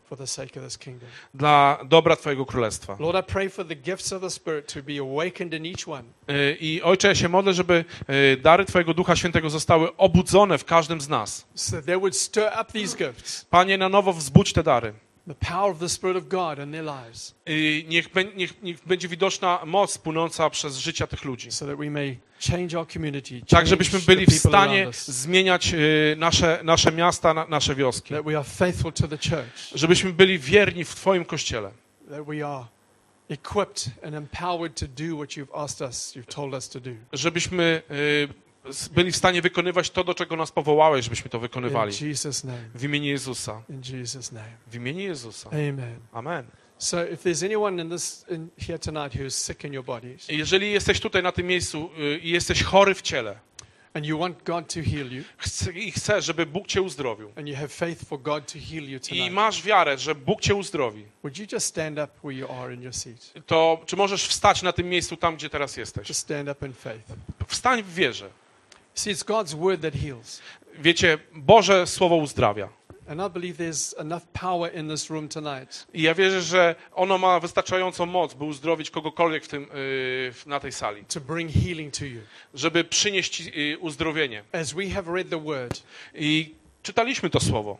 for the sake of this kingdom. dla dobra Twojego Królestwa. Lord, I pray for the gifts of the Spirit to be awakened in each one. Y, I Ojcze, ja się modlę, żeby y, dary Twojego Ducha Świętego zostały obudzone w każdym z nas. So that they would stir up these gifts, Panie, na nowo wzbudź te dary. the power of the Spirit of God in their lives, I niech, bę- niech, niech będzie widoczna moc płynąca przez życia tych ludzi. so that we may change our community, Tak, change żebyśmy the byli w people stanie around us, zmieniać y, nasze, nasze miasta, na, nasze wioski. that we are faithful to the church, Żebyśmy byli wierni w Twoim Kościele. that we are equipped and empowered to do what you've asked us, you've told us to do. Żebyśmy y, s- byli w stanie wykonywać to, do czego nas powołałeś, żebyśmy to In wykonywali. Jesus' name. W imieniu Jezusa. In Jesus' name. W imieniu Jezusa. Amen. Amen. So if there's anyone in this in here tonight who is sick in your bodies Jeżeli jesteś tutaj na tym miejscu y, i jesteś chory w ciele and you want God to heal you chce- i chcesz, żeby Bóg Cię uzdrowił and you have faith for God to heal you i tonight, masz wiarę, że Bóg Cię uzdrowi, would you just stand up where you are in your seat? to czy możesz wstać na tym miejscu tam, gdzie teraz jesteś? Just stand up in faith. Wstań w wierze. See, it's God's word that heals. Wiecie, Boże Słowo uzdrawia. And I believe there's enough power in this room tonight I ja wierzę, że ono ma wystarczającą moc, by uzdrowić kogokolwiek w tym, yy, w- na tej sali. to bring healing to you. Żeby przynieść yy, uzdrowienie. As we have read the word, I czytaliśmy to Słowo.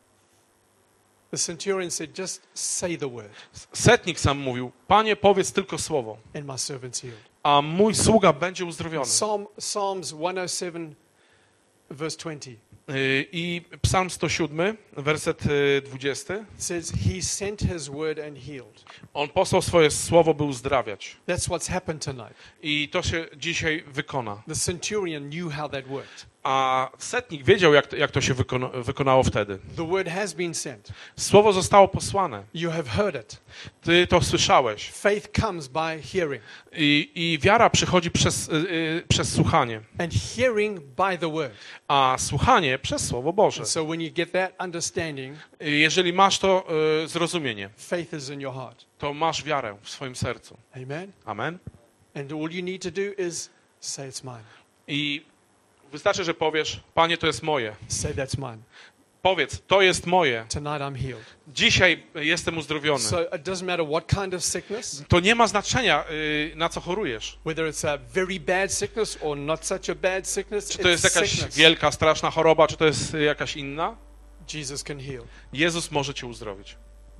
the centurion said, just say the word Setnik sam mówił, Panie, powiedz tylko Słowo, and my servant's healed. a mój sługa będzie uzdrowiony. Psalm, Psalms one oh seven, verse twenty. Yy, I Psalm sto siedem, werset yy, dwudziesty. says he sent his word and healed. On posłał swoje Słowo, by uzdrawiać. That's what's happened tonight. I to się dzisiaj wykona. The centurion knew how that worked. A setnik wiedział, jak to, jak to się wykona, wykonało wtedy. The word has been sent. Słowo zostało posłane. You have heard it. Ty to słyszałeś. Faith comes by hearing, I, i wiara przychodzi przez, yy, przez słuchanie, and hearing by the word. a słuchanie przez Słowo Boże. And so when you get that understanding, I jeżeli masz to yy, zrozumienie, faith is in your heart. to masz wiarę w swoim sercu. Amen. Amen. And all you need to do is say it's mine. I wystarczy, że powiesz, Panie, to jest moje. Say that's mine. Powiedz, to jest moje. Tonight I'm healed. Dzisiaj jestem uzdrowiony. So it doesn't matter what kind of sickness, To nie ma znaczenia, yy, na co chorujesz. whether it's a very bad sickness or not such a bad sickness, Czy to jest it's jakaś sickness. wielka, straszna choroba, czy to jest y, jakaś inna? Jesus can heal. Jezus może cię uzdrowić.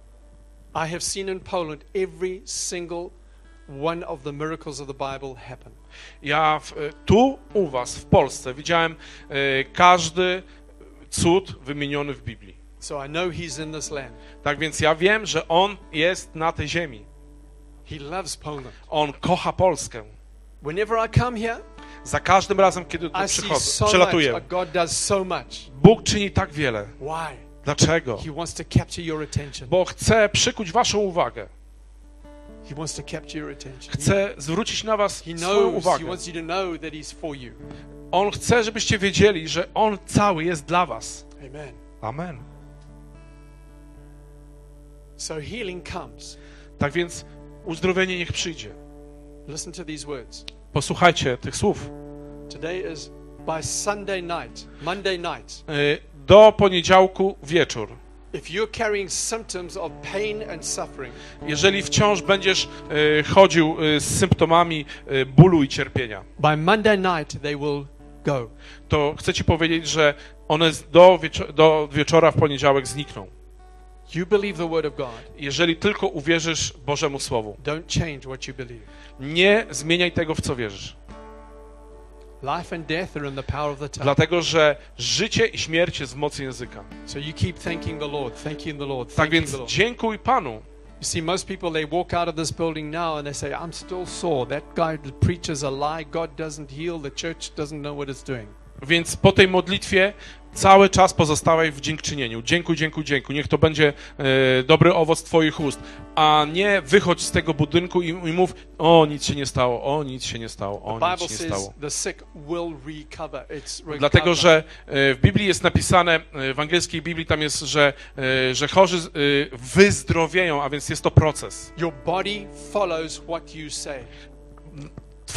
I have seen in Poland every single one of the miracles of the Bible happen. Ja w, y, tu u was, w Polsce, widziałem y, każdy cud wymieniony w Biblii. So I know he's in this land. Tak więc ja wiem, że On jest na tej ziemi. He loves Poland. On kocha Polskę. Whenever I come here, Za każdym razem, kiedy tu I see przychodzę, so much. przelatuję, uh, God does so much. Bóg czyni tak wiele. Why? Dlaczego? He wants to capture your attention. Bo chce przykuć waszą uwagę. He wants to capture your attention. Chce zwrócić na was He swoją knows, he uwagę. wants you to know that he's for you. On chce, żebyście wiedzieli, że On cały jest dla was. Amen. Amen. So healing comes. Tak więc uzdrowienie niech przyjdzie. Listen to these words. Posłuchajcie tych słów. Today is by Sunday night, Monday night. Y, Do poniedziałku wieczór. If you're carrying symptoms of pain and suffering, Jeżeli wciąż będziesz y, chodził y, z symptomami y, bólu i cierpienia, by Monday night they will go. to chcę ci powiedzieć, że one z- do, wieczo- do wieczora w poniedziałek znikną. You believe the word of God. Jeżeli tylko uwierzysz Bożemu Słowu. Don't change what you believe. Nie zmieniaj tego, w co wierzysz. Life and death are in the power of the tongue. Dlatego, że życie i śmierć jest w mocy języka. So you keep thanking the Lord, thanking the Lord, Tak thanking więc the Lord. dziękuj Panu. You see, most people, they walk out of this building now and they say, I'm still sore. That guy preaches a lie. God doesn't heal. The church doesn't know what it's doing. Więc po tej modlitwie cały czas pozostawaj w dziękczynieniu. Dziękuj, dziękuj, dziękuj. Niech to będzie e, dobry owoc twoich ust. A nie wychodź z tego budynku i, i mów, o, nic się nie stało, o, nic się nie stało, o, The nic Bible się nie says stało. the sick will recover. It's recover. Dlatego, że e, w Biblii jest napisane, e, w angielskiej Biblii tam jest, że, e, że chorzy e, wyzdrowieją, a więc jest to proces. Your body follows what you say.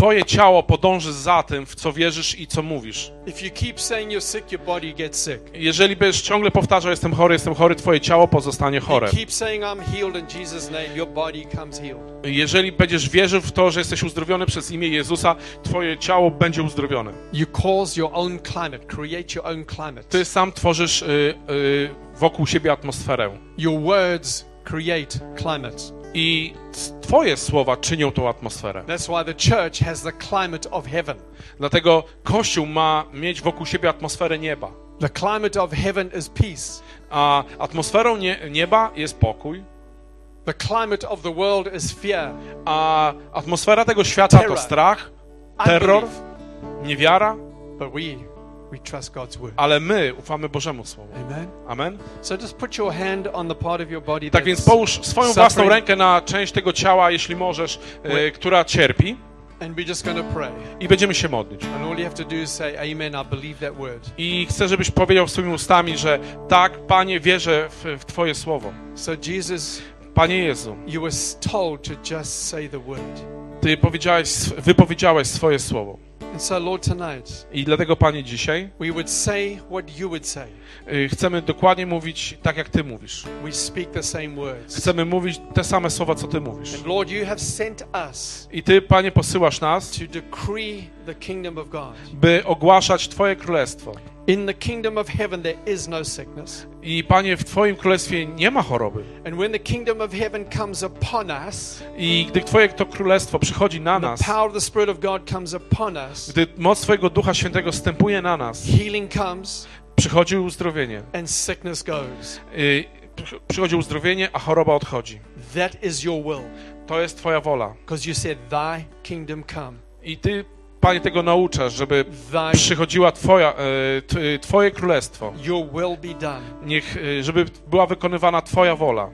twoje ciało podąży za tym, w co wierzysz i co mówisz. If you keep saying you're sick, your body gets sick. Jeżeli będziesz ciągle powtarzał, jestem chory, jestem chory, twoje ciało pozostanie chore. You keep saying I'm healed in Jesus' name, your body comes healed. Jeżeli będziesz wierzył w to, że jesteś uzdrowiony przez imię Jezusa, twoje ciało będzie uzdrowione. You cause your own climate, create your own climate. Ty sam tworzysz y, y, wokół siebie atmosferę. Your words create climate. I twoje słowa czynią tą atmosferę. That's why the church has the climate of heaven. Dlatego Kościół ma mieć wokół siebie atmosferę nieba. The climate of heaven is peace. A atmosferą nie, nieba jest pokój. The climate of the world is fear. A atmosfera tego świata to Terror. strach, terror, Unbelief. niewiara, But we, we trust God's word. ale my ufamy Bożemu Słowu. Amen. Amen? So just put your hand on the part of your body Tak that's więc połóż swoją suffering, własną rękę na część tego ciała, jeśli możesz, e, która cierpi, and we're just going to pray. i będziemy się modlić. And all you have to do is say, amen, I believe that word. I chcę, żebyś powiedział swoimi ustami, że tak, Panie, wierzę w, w Twoje Słowo. So Jesus, Panie Jezu, you were told to just say the word. Ty powiedziałeś, wypowiedziałeś swoje Słowo. And so Lord, tonight, I dlatego, Panie, dzisiaj we would say what you would say. y, chcemy dokładnie mówić tak, jak Ty mówisz. We speak the same words. Chcemy mówić te same słowa, co Ty mówisz. And Lord, you have sent us I Ty, Panie, posyłasz nas, to decree the kingdom of God. by ogłaszać Twoje królestwo. In the kingdom of heaven there is no sickness. I, Panie, w Twoim królestwie nie ma choroby. And when the kingdom of heaven comes upon us, I gdy Twoje to królestwo przychodzi na the nas, power of the Spirit of God comes upon us, gdy moc Twojego Ducha Świętego wstępuje na nas, healing comes przychodzi uzdrowienie. and sickness goes. Y, przy- Przychodzi uzdrowienie, a choroba odchodzi. That is your will, To jest Twoja wola. because you said, thy kingdom come. I Ty, Panie, tego nauczasz, żeby Thy, przychodziła Twoja, y, t- Twoje królestwo. your will be done Niech, y, żeby była wykonywana Twoja wola.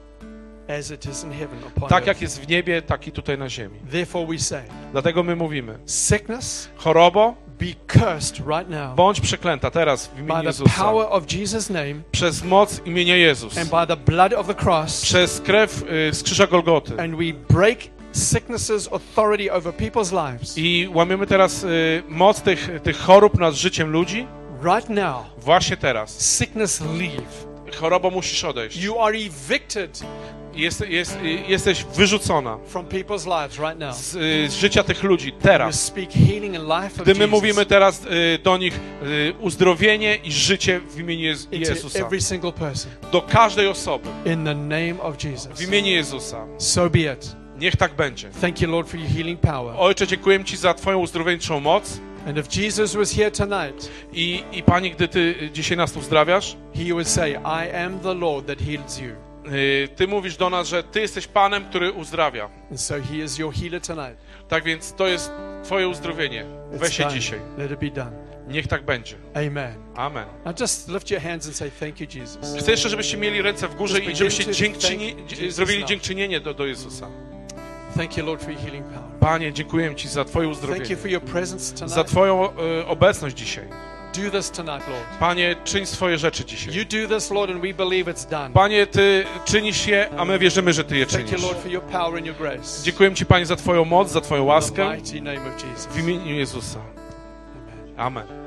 as it is in heaven upon Tak jak earth. jest w niebie, tak i tutaj na ziemi. Therefore we say, Dlatego my mówimy, sickness, chorobo, be cursed right now bądź przeklęta teraz w by imieniu the Jezusa. power of Jesus' name Przez moc imienia Jezus. and by the blood of the cross. Przez krew y, z krzyża Golgoty. And we break sicknesses authority over people's lives. I łamiemy teraz y, moc tych, tych chorób nad życiem ludzi. Right now, Właśnie teraz. sickness leave. Chorobo musisz odejść. You are evicted Jest, jest, y, jesteś wyrzucona from people's lives right now. z, y, z życia tych ludzi You teraz. speak healing and life of Gdy my Jesus mówimy teraz y, do nich y, uzdrowienie i życie w imieniu Jez- into Jezusa. every single person. Do każdej osoby. In the name of Jesus. W imieniu Jezusa. So be it. Niech tak będzie. Thank you, Lord, for your healing power. Ojcze, dziękuję Ci za Twoją uzdrowieńczą moc. And if Jesus was here tonight, I, I Panie, gdy Ty dzisiaj nas uzdrawiasz, he would say, I am the Lord that heals you. y, Ty mówisz do nas, że Ty jesteś Panem, który uzdrawia. And so he is your healer tonight. Tak więc to jest Twoje uzdrowienie. It's Weź je done. dzisiaj. Let it be done. Niech tak będzie. Amen. Amen. Now just lift your hands and say, thank you, Jesus. Chcę jeszcze, żebyście mieli ręce w górze i żebyście dziękczyni, zrobili dziękczynienie do, do Jezusa. Thank you, Lord, for your healing power. Panie, dziękuję Ci za Twoje Thank you uzdrowienie. for your presence Za tonight. Twoją y, obecność dzisiaj. Do this tonight, Lord. Panie, czyń swoje rzeczy dzisiaj. You do this, Lord, and we believe it's done. Panie, Ty czynisz je, a my wierzymy, że Ty je Thank you, czynisz. Lord, for your power and your grace. Dziękuję Ci, Panie, za Twoją moc, za Twoją In the łaskę. mighty name of Jesus. W imieniu Jezusa. Amen. Amen.